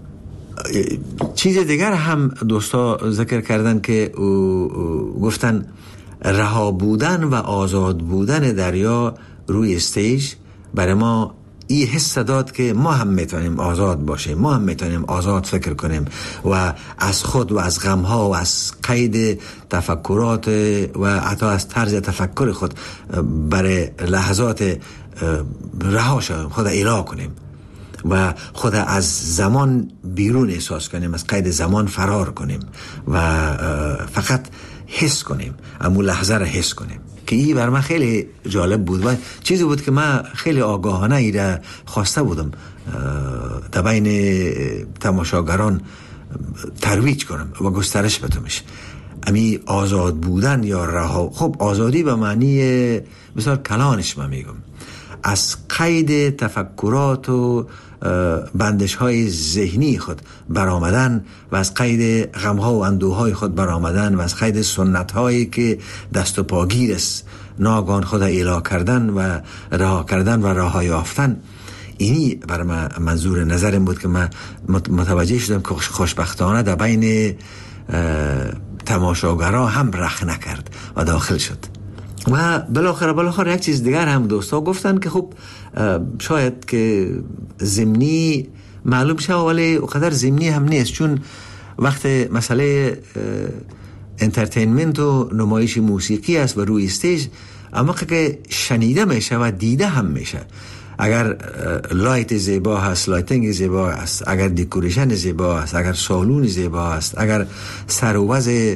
چیز دیگر هم دوستا ذکر کردن که او او گفتن رها بودن و آزاد بودن دریا روی استیج برای ما این حس داد که ما هم میتونیم آزاد باشیم، ما هم میتونیم آزاد فکر کنیم و از خود و از غمها و از قید تفکرات و حتی از طرز تفکر خود برای لحظات رها شویم، خود اله کنیم و خود از زمان بیرون احساس کنیم، از قید زمان فرار کنیم و فقط حس کنیم، امو لحظه را حس کنیم. که این بر من خیلی جالب بود و چیزی بود که من خیلی آگاهانه ای را خواسته بودم در بین تماشاگران ترویج کنم و گسترش بدمش. امی آزاد بودن یا رها، خب آزادی به معنی بسیار کلانش من میگم، از قید تفکرات و بندش های ذهنی خود برآمدن و از قید غمها و اندوهای خود برآمدن و از قید سنت هایی که دست و پاگیر است ناگان خود اله کردن و رها کردن و رها یافتن. اینی برای من منظور نظرم بود که من متوجه شدم که خوشبختانه در بین تماشاگرها هم رخ نکرد و داخل شد. و بالاخره بالاخره یک چیز دیگر هم دوستا گفتن که خب شاید که ضمنی معلوم شه ولی اونقدر ضمنی هم نیست، چون وقت مسئله انترتینمنت و نمایش موسیقی است و روی استیج، اما که شنیده میشه و دیده هم میشه. اگر لایت زیبا هست، لایتنگ زیبا هست، اگر دکوریشن زیبا هست، اگر سالون زیبا هست، اگر سر و وضع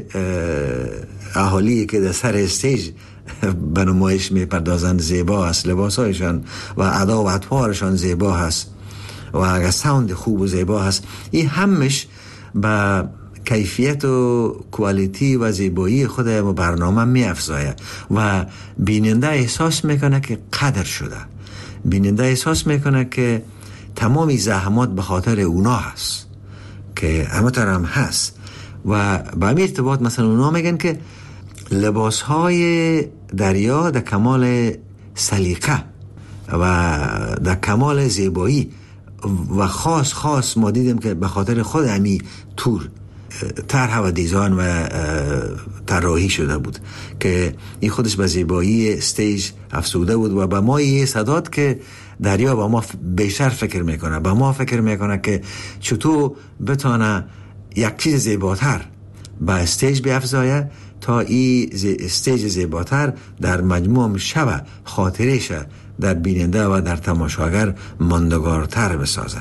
اهالی که در سر استیج به نمایش میپردازند زیبا است، لباسایشان و ادا و اطوارشان زیبا هست و اگر ساوند خوب و زیبا هست، این همش به کیفیت و کوالیتی و زیبایی خود برنامه می افزاید و بیننده احساس میکنه که قدر شده، بیننده احساس میکنه که تمامی زحمات به خاطر اونا هست که همه هم هست. و با این ارتباط مثلا اونا میگن که لباس های دریا در کمال سلیقه و در کمال زیبایی و خاص خاص ما دیدیم که به خاطر خود امی تور طرح و دیزاین و طراحی شده بود که این خودش به زیبایی استیج افزوده بود و به ما یه صداد که دریا با ما بیشتر فکر میکنه، با ما فکر میکنه که چطور بتانه یک چیز زیباتر به استیج بیافزایه تا این استیج زیباتر در مجموع شب خاطرش در بیننده و در تماشاگر ماندگارتر بسازه.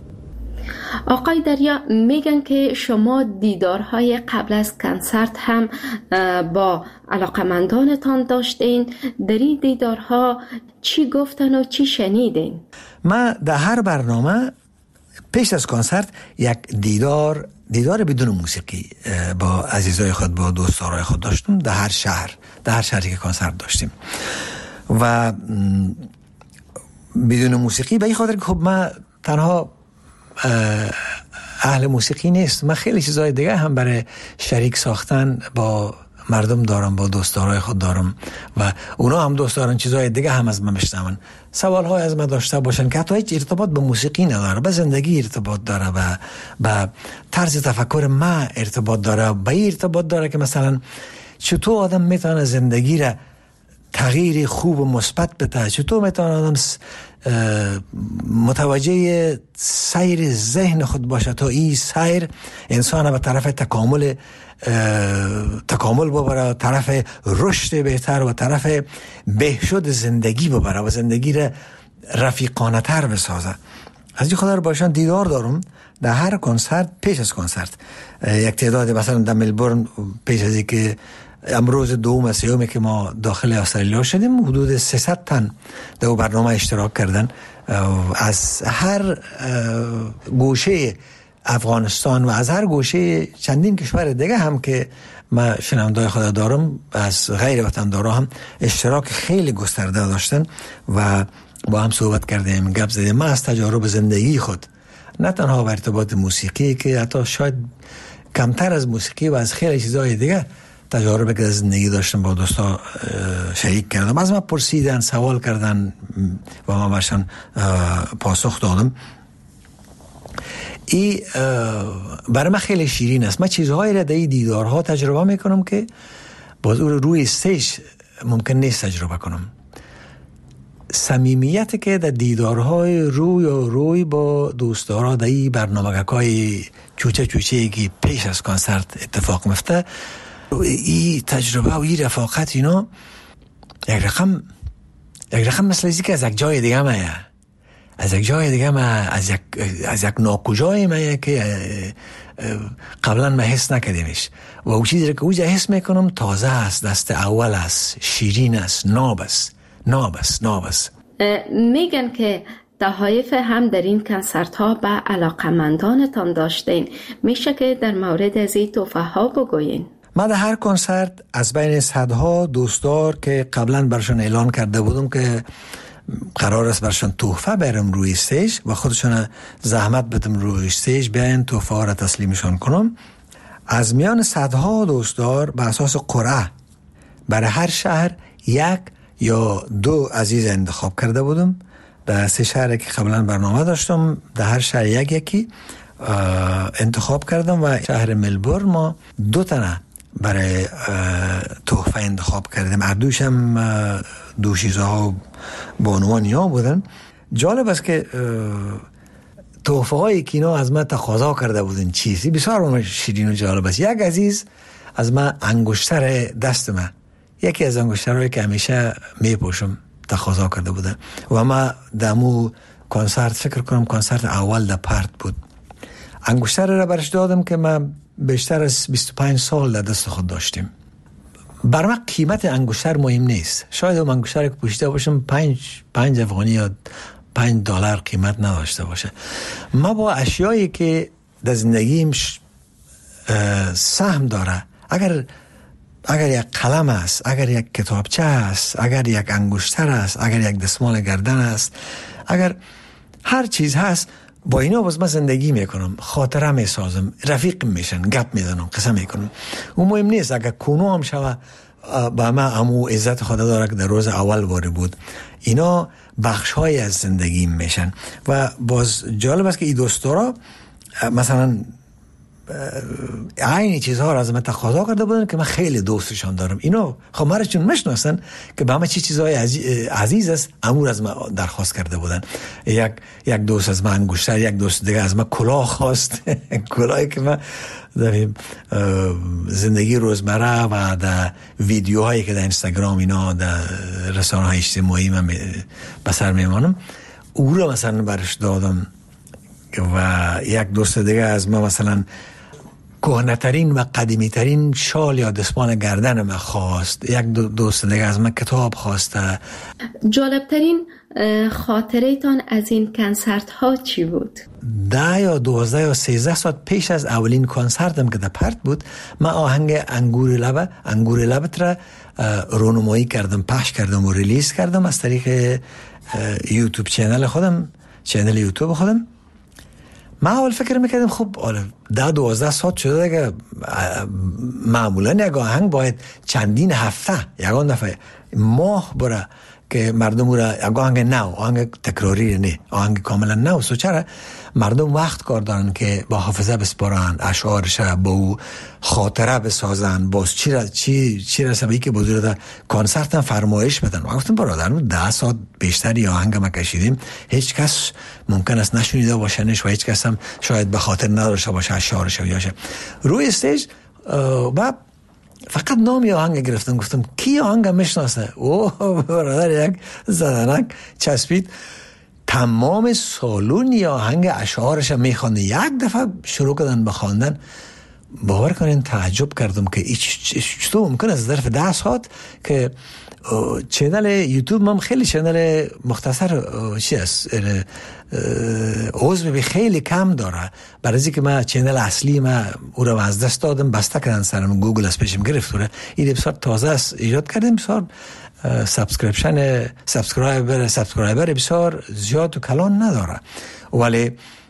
آقای دریا میگن که شما دیدارهای قبل از کنسرت هم با علاقمندانتان داشتین. در این دیدارها چی گفتن و چی شنیدین؟ من در هر برنامه پیش از کنسرت یک دیدار دیدار بدون موسیقی با عزیزای خود، با دوستارای خود داشتم در هر شهر، در هر شهری که کنسرت داشتیم. و بدون موسیقی به این خاطر که خب من تنها اهل موسیقی نیست، من خیلی چیزهای دیگه هم برای شریک ساختن با مردم دارم، با دوستارای خود دارم و اونا هم دوست دارن چیزهای دیگه هم از من بشنون، سوالهای از من داشته باشن که حتی هیچ ارتباط به موسیقی نداره، به زندگی ارتباط داره، و به طرز تفکر من ارتباط داره، به این ارتباط داره که مثلا چطور آدم میتونه زندگی را تغییر خوب و مثبت بده، چطور میتونه آدم متوجه سیر ذهن خود باشه تا این سیر انسان به طرف تکامل تکامل ببره، طرف رشد بهتر و طرف بهشد زندگی ببره و زندگی را رفیقانه تر بسازه. از این خاطر باشن دیدار دارم در هر کنسرت، پیش از کنسرت یک تعداد مثلا در ملبورن پیش از اینکه امروز دوم و سوم که ما داخل استرالیا شدیم حدود سیصد تن در برنامه اشتراک کردن از هر گوشه افغانستان و از هر گوشه چندین کشور دیگه هم که ما شنوندای خود دارم، از غیر وطندارا هم اشتراک خیلی گسترده داشتن و با هم صحبت کردیم، گپ زدیم. ما از تجارب زندگی خود، نه تنها ارتباط موسیقی که حتی شاید کمتر از موسیقی و از خیلی چیزهای دیگه تجارب که زندگی داشتم با دوستا شریک کردم، از ما پرسیدن، سوال کردن و ما برشان پاسخ دادم. این برای من خیلی شیرین است. من چیزهایی را در این دیدارها تجربه میکنم که باز روی استیج ممکن نیست تجربه کنم. صمیمیت که در دیدارهای روی و روی با دوستارا در این برنامه‌های چوچه چوچه که پیش از کنسرت اتفاق میفته، این تجربه و این رفاقت اینا یک رقم یک رقم مثل ازی که از یک جای دیگه مایه، از یک جای دیگه ما از یک از یک ناکجای مایه که قبلا ما حس نکردیمش و او چیزی که اوجا حس میکنم تازه است، دست اول است، شیرین است، ناب است ناب است ناب است. میگن که تحایف هم در این کنسرت ها به علاقمندانتان داشتین، میشه که در مورد از این تحفه ها بگوین؟ من در هر کنسرت از بین صدها دوستدار که قبلا برشان اعلان کرده بودم که قرار است برشان تحفه برم روی استیج و خودشون زحمت بدم روی استیج بیاین تحفه ها را تسلیمشان کنم، از میان صدها دوستدار به اساس قرعه برای هر شهر یک یا دو عزیز انتخاب کرده بودم. در سه شهر که قبلا برنامه داشتم در هر شهر یک یکی انتخاب کردم و شهر ملبورن ما دو تنه برای تحفه انتخاب کردیم. اردوش هم دو چیزها بانوانی ها بودن. جالب است که تحفه هایی که اینا از من تقاضا کرده بودن چیزی بسیار شیرین و جالب است. یک عزیز از من انگشتر دست من، یکی از انگشترهایی که همیشه میپوشم، تقاضا کرده بودن و من دمو کنسرت فکر کنم کنسرت اول در پرت بود، انگشتر را برش دادم که من بیشتر از بیست و پنج سال در دست خود داشتیم. بر من قیمت انگشتر مهم نیست، شاید اون انگشتر که پوشیده باشم پنج پنج افغانی یا پنج دلار قیمت نداشته باشه. ما با اشیایی که در زندگیم سهم داره، اگر اگر یک قلم است، اگر یک کتابچه است، اگر یک انگشتر است، اگر یک دستمال گردن است، اگر هر چیز هست، با اینا باز من زندگی میکنم، خاطره میسازم، رفیق میشن، گپ میزنم، قصه میکنم. اون مهم نیست اگر کونو هم شوه با من امو عزت خدا داره که در روز اول وارد بود. اینا بخش های از زندگی میشن و باز جالب است که این دوستارا مثلا عین چیزها را از من تقاضا کرده بودن که من خیلی دوستشان دارم. اینا خب مرا چون میشناسن که به من چی چیزهای عزیز, عزیز است، امور از من درخواست کرده بودن. یک یک دوست از من انگشتر، یک دوست دیگه از من کلاه خواست کلاهی که من در زندگی روزمره و در ویدیوهایی که در اینستاگرام اینا در رسانه های اجتماعی من به سر میمانم او را مثلا برش دادم. و یک دوست دیگه از ما مثلا کهنه‌ترین و قدیمی‌ترین شال یا دستمال گردن من خواست. یک دو دوست دیگه از من کتاب خواسته. جالبترین خاطره تان از این کنسرت ها چی بود؟ ده یا دوازده یا سیزده ساعت پیش از اولین کنسرتم که در پرت بود، من آهنگ انگور لبه انگور لبت را رونمایی کردم، پخش کردم و ریلیز کردم از طریق یوتیوب چینل خودم، چینل یوتیوب خودم. من اول فکر میکردم خب ده دوازده ساعت شده که معمولا یک آهنگ باید چندین هفته یکان دفعه ماه بره که مردم را یک آهنگ نو، آهنگ تکراری نه، آهنگ کاملا نو. سو چرا مردم وقت کار دارن که با حافظه بسپارن، اشعارش با او خاطره بسازن، باز چی را چی چی را سبایی که بزرگ کنسرت فرمایش بدن. وقتی برادرم ده ساعت بیشتری آهنگ ما کشیدیم، هیچ کس ممکن است نشنیده باشنش و هیچ کس هم شاید به خاطر نداشته باشه اشعارش و یاشه. روی استیج با فقط نامی آهنگ گرفتم، گفتم کی آهنگ میشناسه؟ اوه برادر یک زدنک چسبید، تمام سالون آهنگ اشعارش میخوانده. یک دفعه شروع کردن بخواندن. باور کنین تعجب کردم که چطور ممکن است ظرف ده ساعت که چینل یوتیوب هم خیلی چینل مختصر چی است، عضو به خیلی کم داره. برای از اینکه من چینل اصلی من او را از دست دادم، بسته کردن سرم، گوگل از پیشم گرفت. و این بسیار تازه است ایجاد کردیم، بسیار سابسکریپشن سابسکرایبر سابسکرایبر بسیار زیاد و کلان نداره. ولی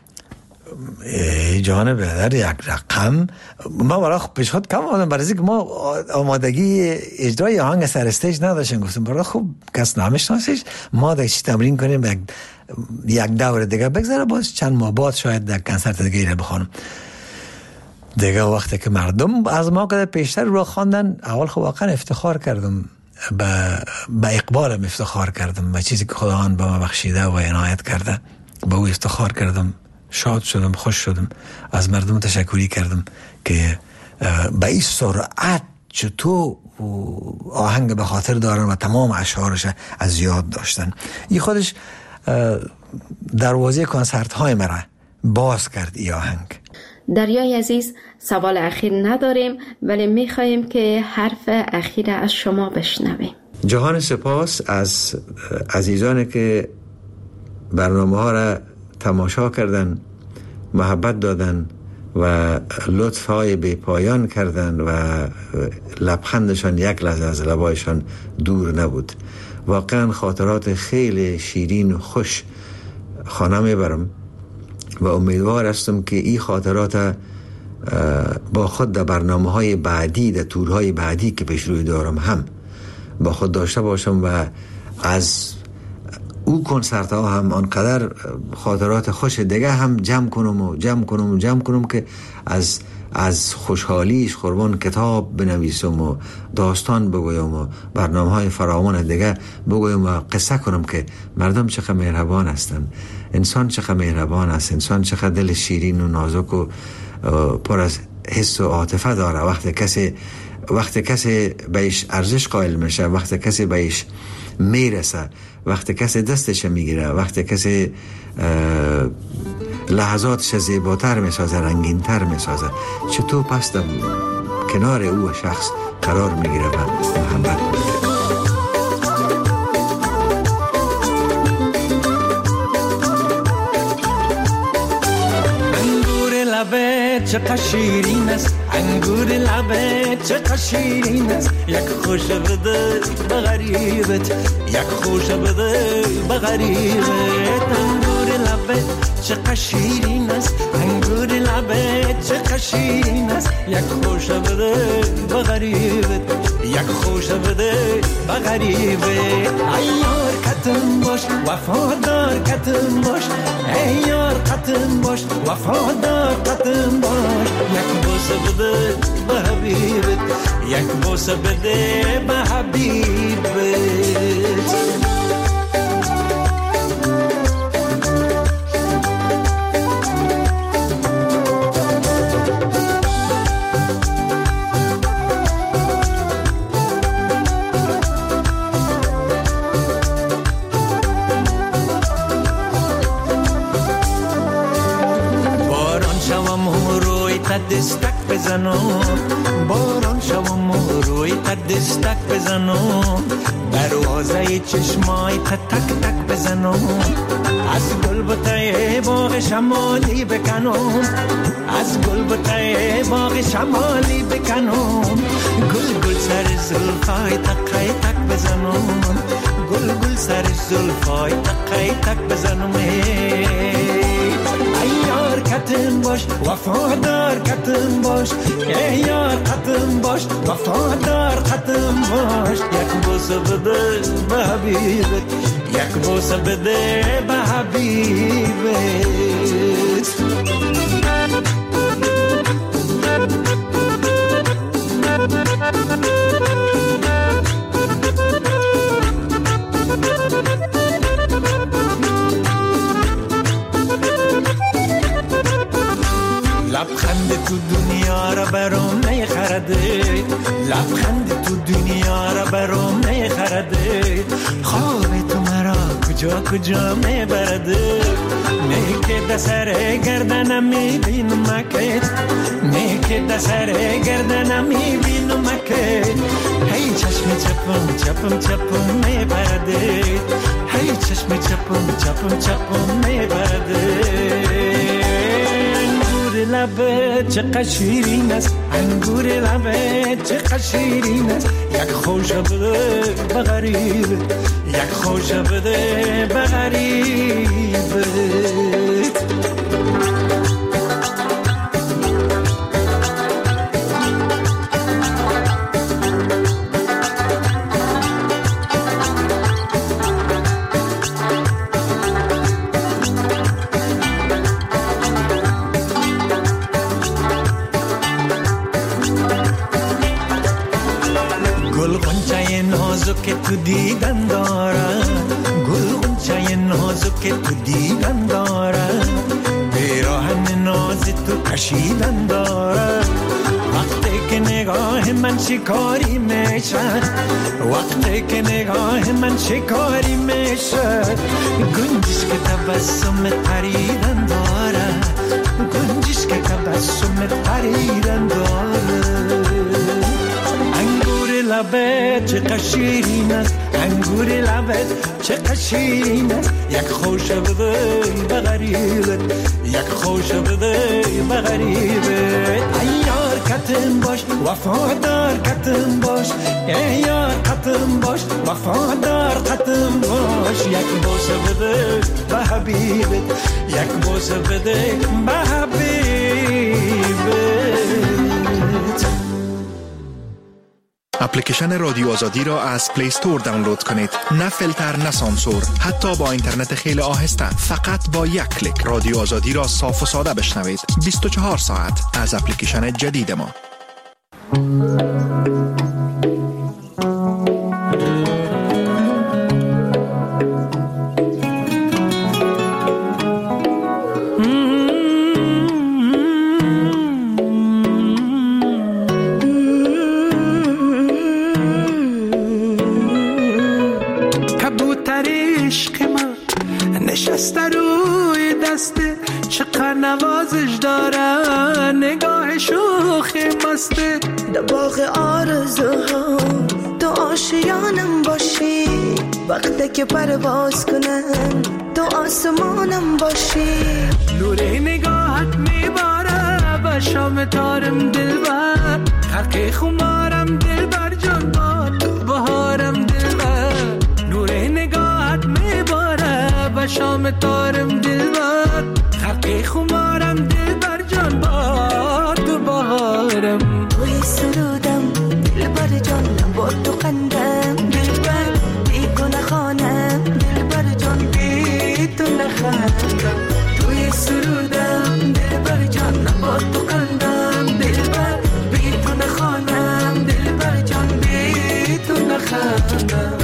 جهان بهتر یک رقم ما برای پیشنهاد کم آمدم، برای اینکه ما آمادگی اجرای آهنگ سر استیج نداشتیم. گفتم برای خوب کس نمیشناسیش، ما دیگه تمرین کنیم، یک یک دور دیگه بگذره، باز چند ماه بعد شاید در کنسرت دیگه را بخوانم. دیگه وقتی که مردم از ما که پیشتر رو خواندن، اول خب واقعا افتخار کردم، به به اقبالم افتخار کردم، به چیزی که خداوند به ما بخشیده و عنایت کرده، به او افتخار کردم، شاد شدم، خوش شدم، از مردم تشکری کردم که به این سرعت چطور آهنگ به خاطر دارن و تمام اشعارش از یاد داشتن. این خودش دروازه کنسرت های مرا باز کرد این آهنگ. دریای عزیز، سوال اخیر نداریم ولی میخواییم که حرف اخیر از شما بشنویم. جهان سپاس از عزیزانی که برنامه ها را تماشا کردن، محبت دادن و لطف های بی پایان کردن و لبخندشان یک لحظه از لبایشان دور نبود. واقعا خاطرات خیلی شیرین و خوش خانه میبرم و امیدوار هستم که این خاطرات با خود در برنامه های بعدی، در تورهای بعدی که پیش روی دارم هم با خود داشته باشم و از او کنسرت ها هم آنقدر خاطرات خوش دیگه هم جمع کنم و جمع کنم و جمع کنم که از از خوشحالیش قربان کتاب بنویسم و داستان بگویم و برنامه های فراوان دیگه بگویم و قصه کنم که مردم چقدر مهربان هستن، انسان چقدر مهربان است، انسان چقدر دل شیرین و نازک و پر از حس و عاطفه داره. وقتی کسی وقتی کسی بهش ارزش قائل میشه، وقتی کسی بهش میرسه، وقتی کسی دستش میگیره، وقتی کسی لحظاتش زیباتر میسازه، رنگینتر میسازه، چطور پس در کنار او شخص قرار میگیره و محبت میگیره. چقدر شیرین است انگور لبه، چقدر شیرین است یک خوش بده به غریبت، یک خوش بده به غریبت. انگور لبه چقدر شیرین است انگور لبه، چقدر شیرین است یک خوش بده به غریبت، یک خوش بده به غریبت. ای یار کتم باش وفادار کتم باش، ای یار کتم باش وفادار کتم باش. یک بوسه بده به حبیبت، یک بوسه بده به حبیبت. دستک بزنم، باران شوم و روی دستک بزنم، دروازه چشمای تک تک بزنم، از گل بوته باغ شمالی بکنم، از گل بوته باغ شمالی بکنم، گل گل سر زلفای تقای تک بزنم، گل گل سر زلفای تقای تک بزنم. ای یار کتم باش وفادار کتم باش، ای یار کتم باش وفادار کتم باش، یک بوسه بده به حبیبت، یک بوسه بده به حبیبت. لبخند تو دنیا را برام میخرده، لبخند تو دنیا را برام میخرده، خواب تو مرا کجا کجا میبرده، نه که دسر گردنم میبینم مکت، نه که دسر گردنم میبینم مکت، هی چشم چپم چپم چپم میبرده، هی چشم چپم چپم چپم میبرده. لبه چقدر شیرین است، انگور لبه چقدر شیرین است، یک خوشه بده به غریب، یک خوشه بده به غریب. که تو دیدن دارم، گل غنچه نازو که تو دیدن دارم، پیراهن ناز تو کشیدن دارم، وقتی که نگاه من شکاری میشه، وقتی که نگاه من شکاری میشه، گنجش که تبسم پریدن دارم، گنجش که تبسم پریدن دارم. لبت چقدر شیرین است، انگور لبت چقدر شیرین است، یک خوشه بده به غریبت، یک خوشه بده به غریبت. ای یار کتم باش وفادار کتم باش، ای یار کتم باش وفادار کتم باش، یک بوسه بده به حبیبت، یک بوسه بده به حبیبت. اپلیکیشن رادیو آزادی را از پلی استور دانلود کنید. نه فیلتر نه سانسور، حتی با اینترنت خیلی آهسته، فقط با یک کلیک رادیو آزادی را صاف و ساده بشنوید. بیست و چهار ساعت از اپلیکیشن جدید ما. نشسته روی دسته، چقدر نوازش داره، نگاه شوخی مسته، در باغ آرزوها تو آشیانم باشی، وقتی که پرواز کنم تو آسمانم باشی، نور نگاهت میباره به شام تارم دلبر، حق خمارم دلبر جان با تو بهارم دلبر، نور نگاهت میباره به شام تارم دلبر، حق خمارم دلبر جان با تو بهارم. توی سرودم دلبر جانم با تو قندم، دلبر بیگونه خانم دلبر جان بی تو نخندم، توی سرودم دلبر جانم با تو قندم، دلبر بیگونه خانم دلبر جان بی تو نخندم.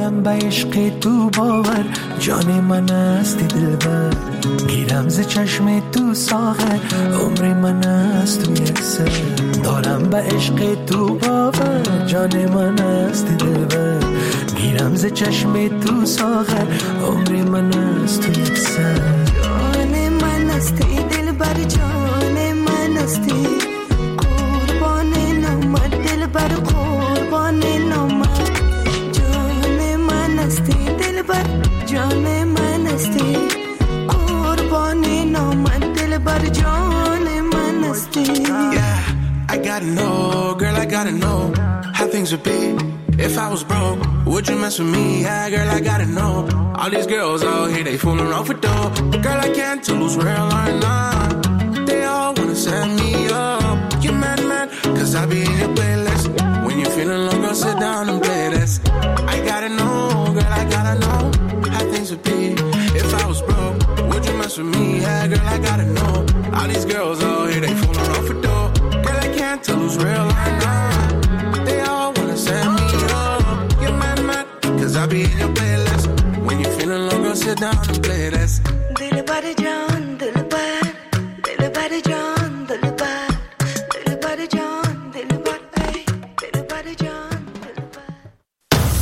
دارم به عشق تو باور، جان من هستی دلبر، گیرم ز چشم تو ساغر، عمر من هست تو یک سر. دارم به عشق تو باور، جان من هستی دلبر، گیرم ز چشم تو ساغر، عمر من هست تو یک سر. جان من هستی دلبر، جان من هستی، قربان نامت دلبر، قربان نامت. جان من هستی دلبر، جان من هستی، قربان نامت دلبر، جان من هستی. Yeah, I gotta know, girl, I gotta know how things would be if I was broke. Would you mess with me? Yeah, girl, I gotta know. All these girls out here, they fooling off with dough. Girl, I can't tell who's real or not. They all wanna set me up. You mad, mad, cause I be in your playlist. When you're feeling low, go sit down and play this. I gotta know, girl, I gotta know how things would be if I was broke. Would you mess with me? Yeah, girl, I gotta know. All these girls out here, they fooling off with dough. Girl, I can't tell who's real or not. They all wanna set me up. You're mad, mad, cause I be in your playlist. When you're feeling low, go sit down and play this. Dil bar jaan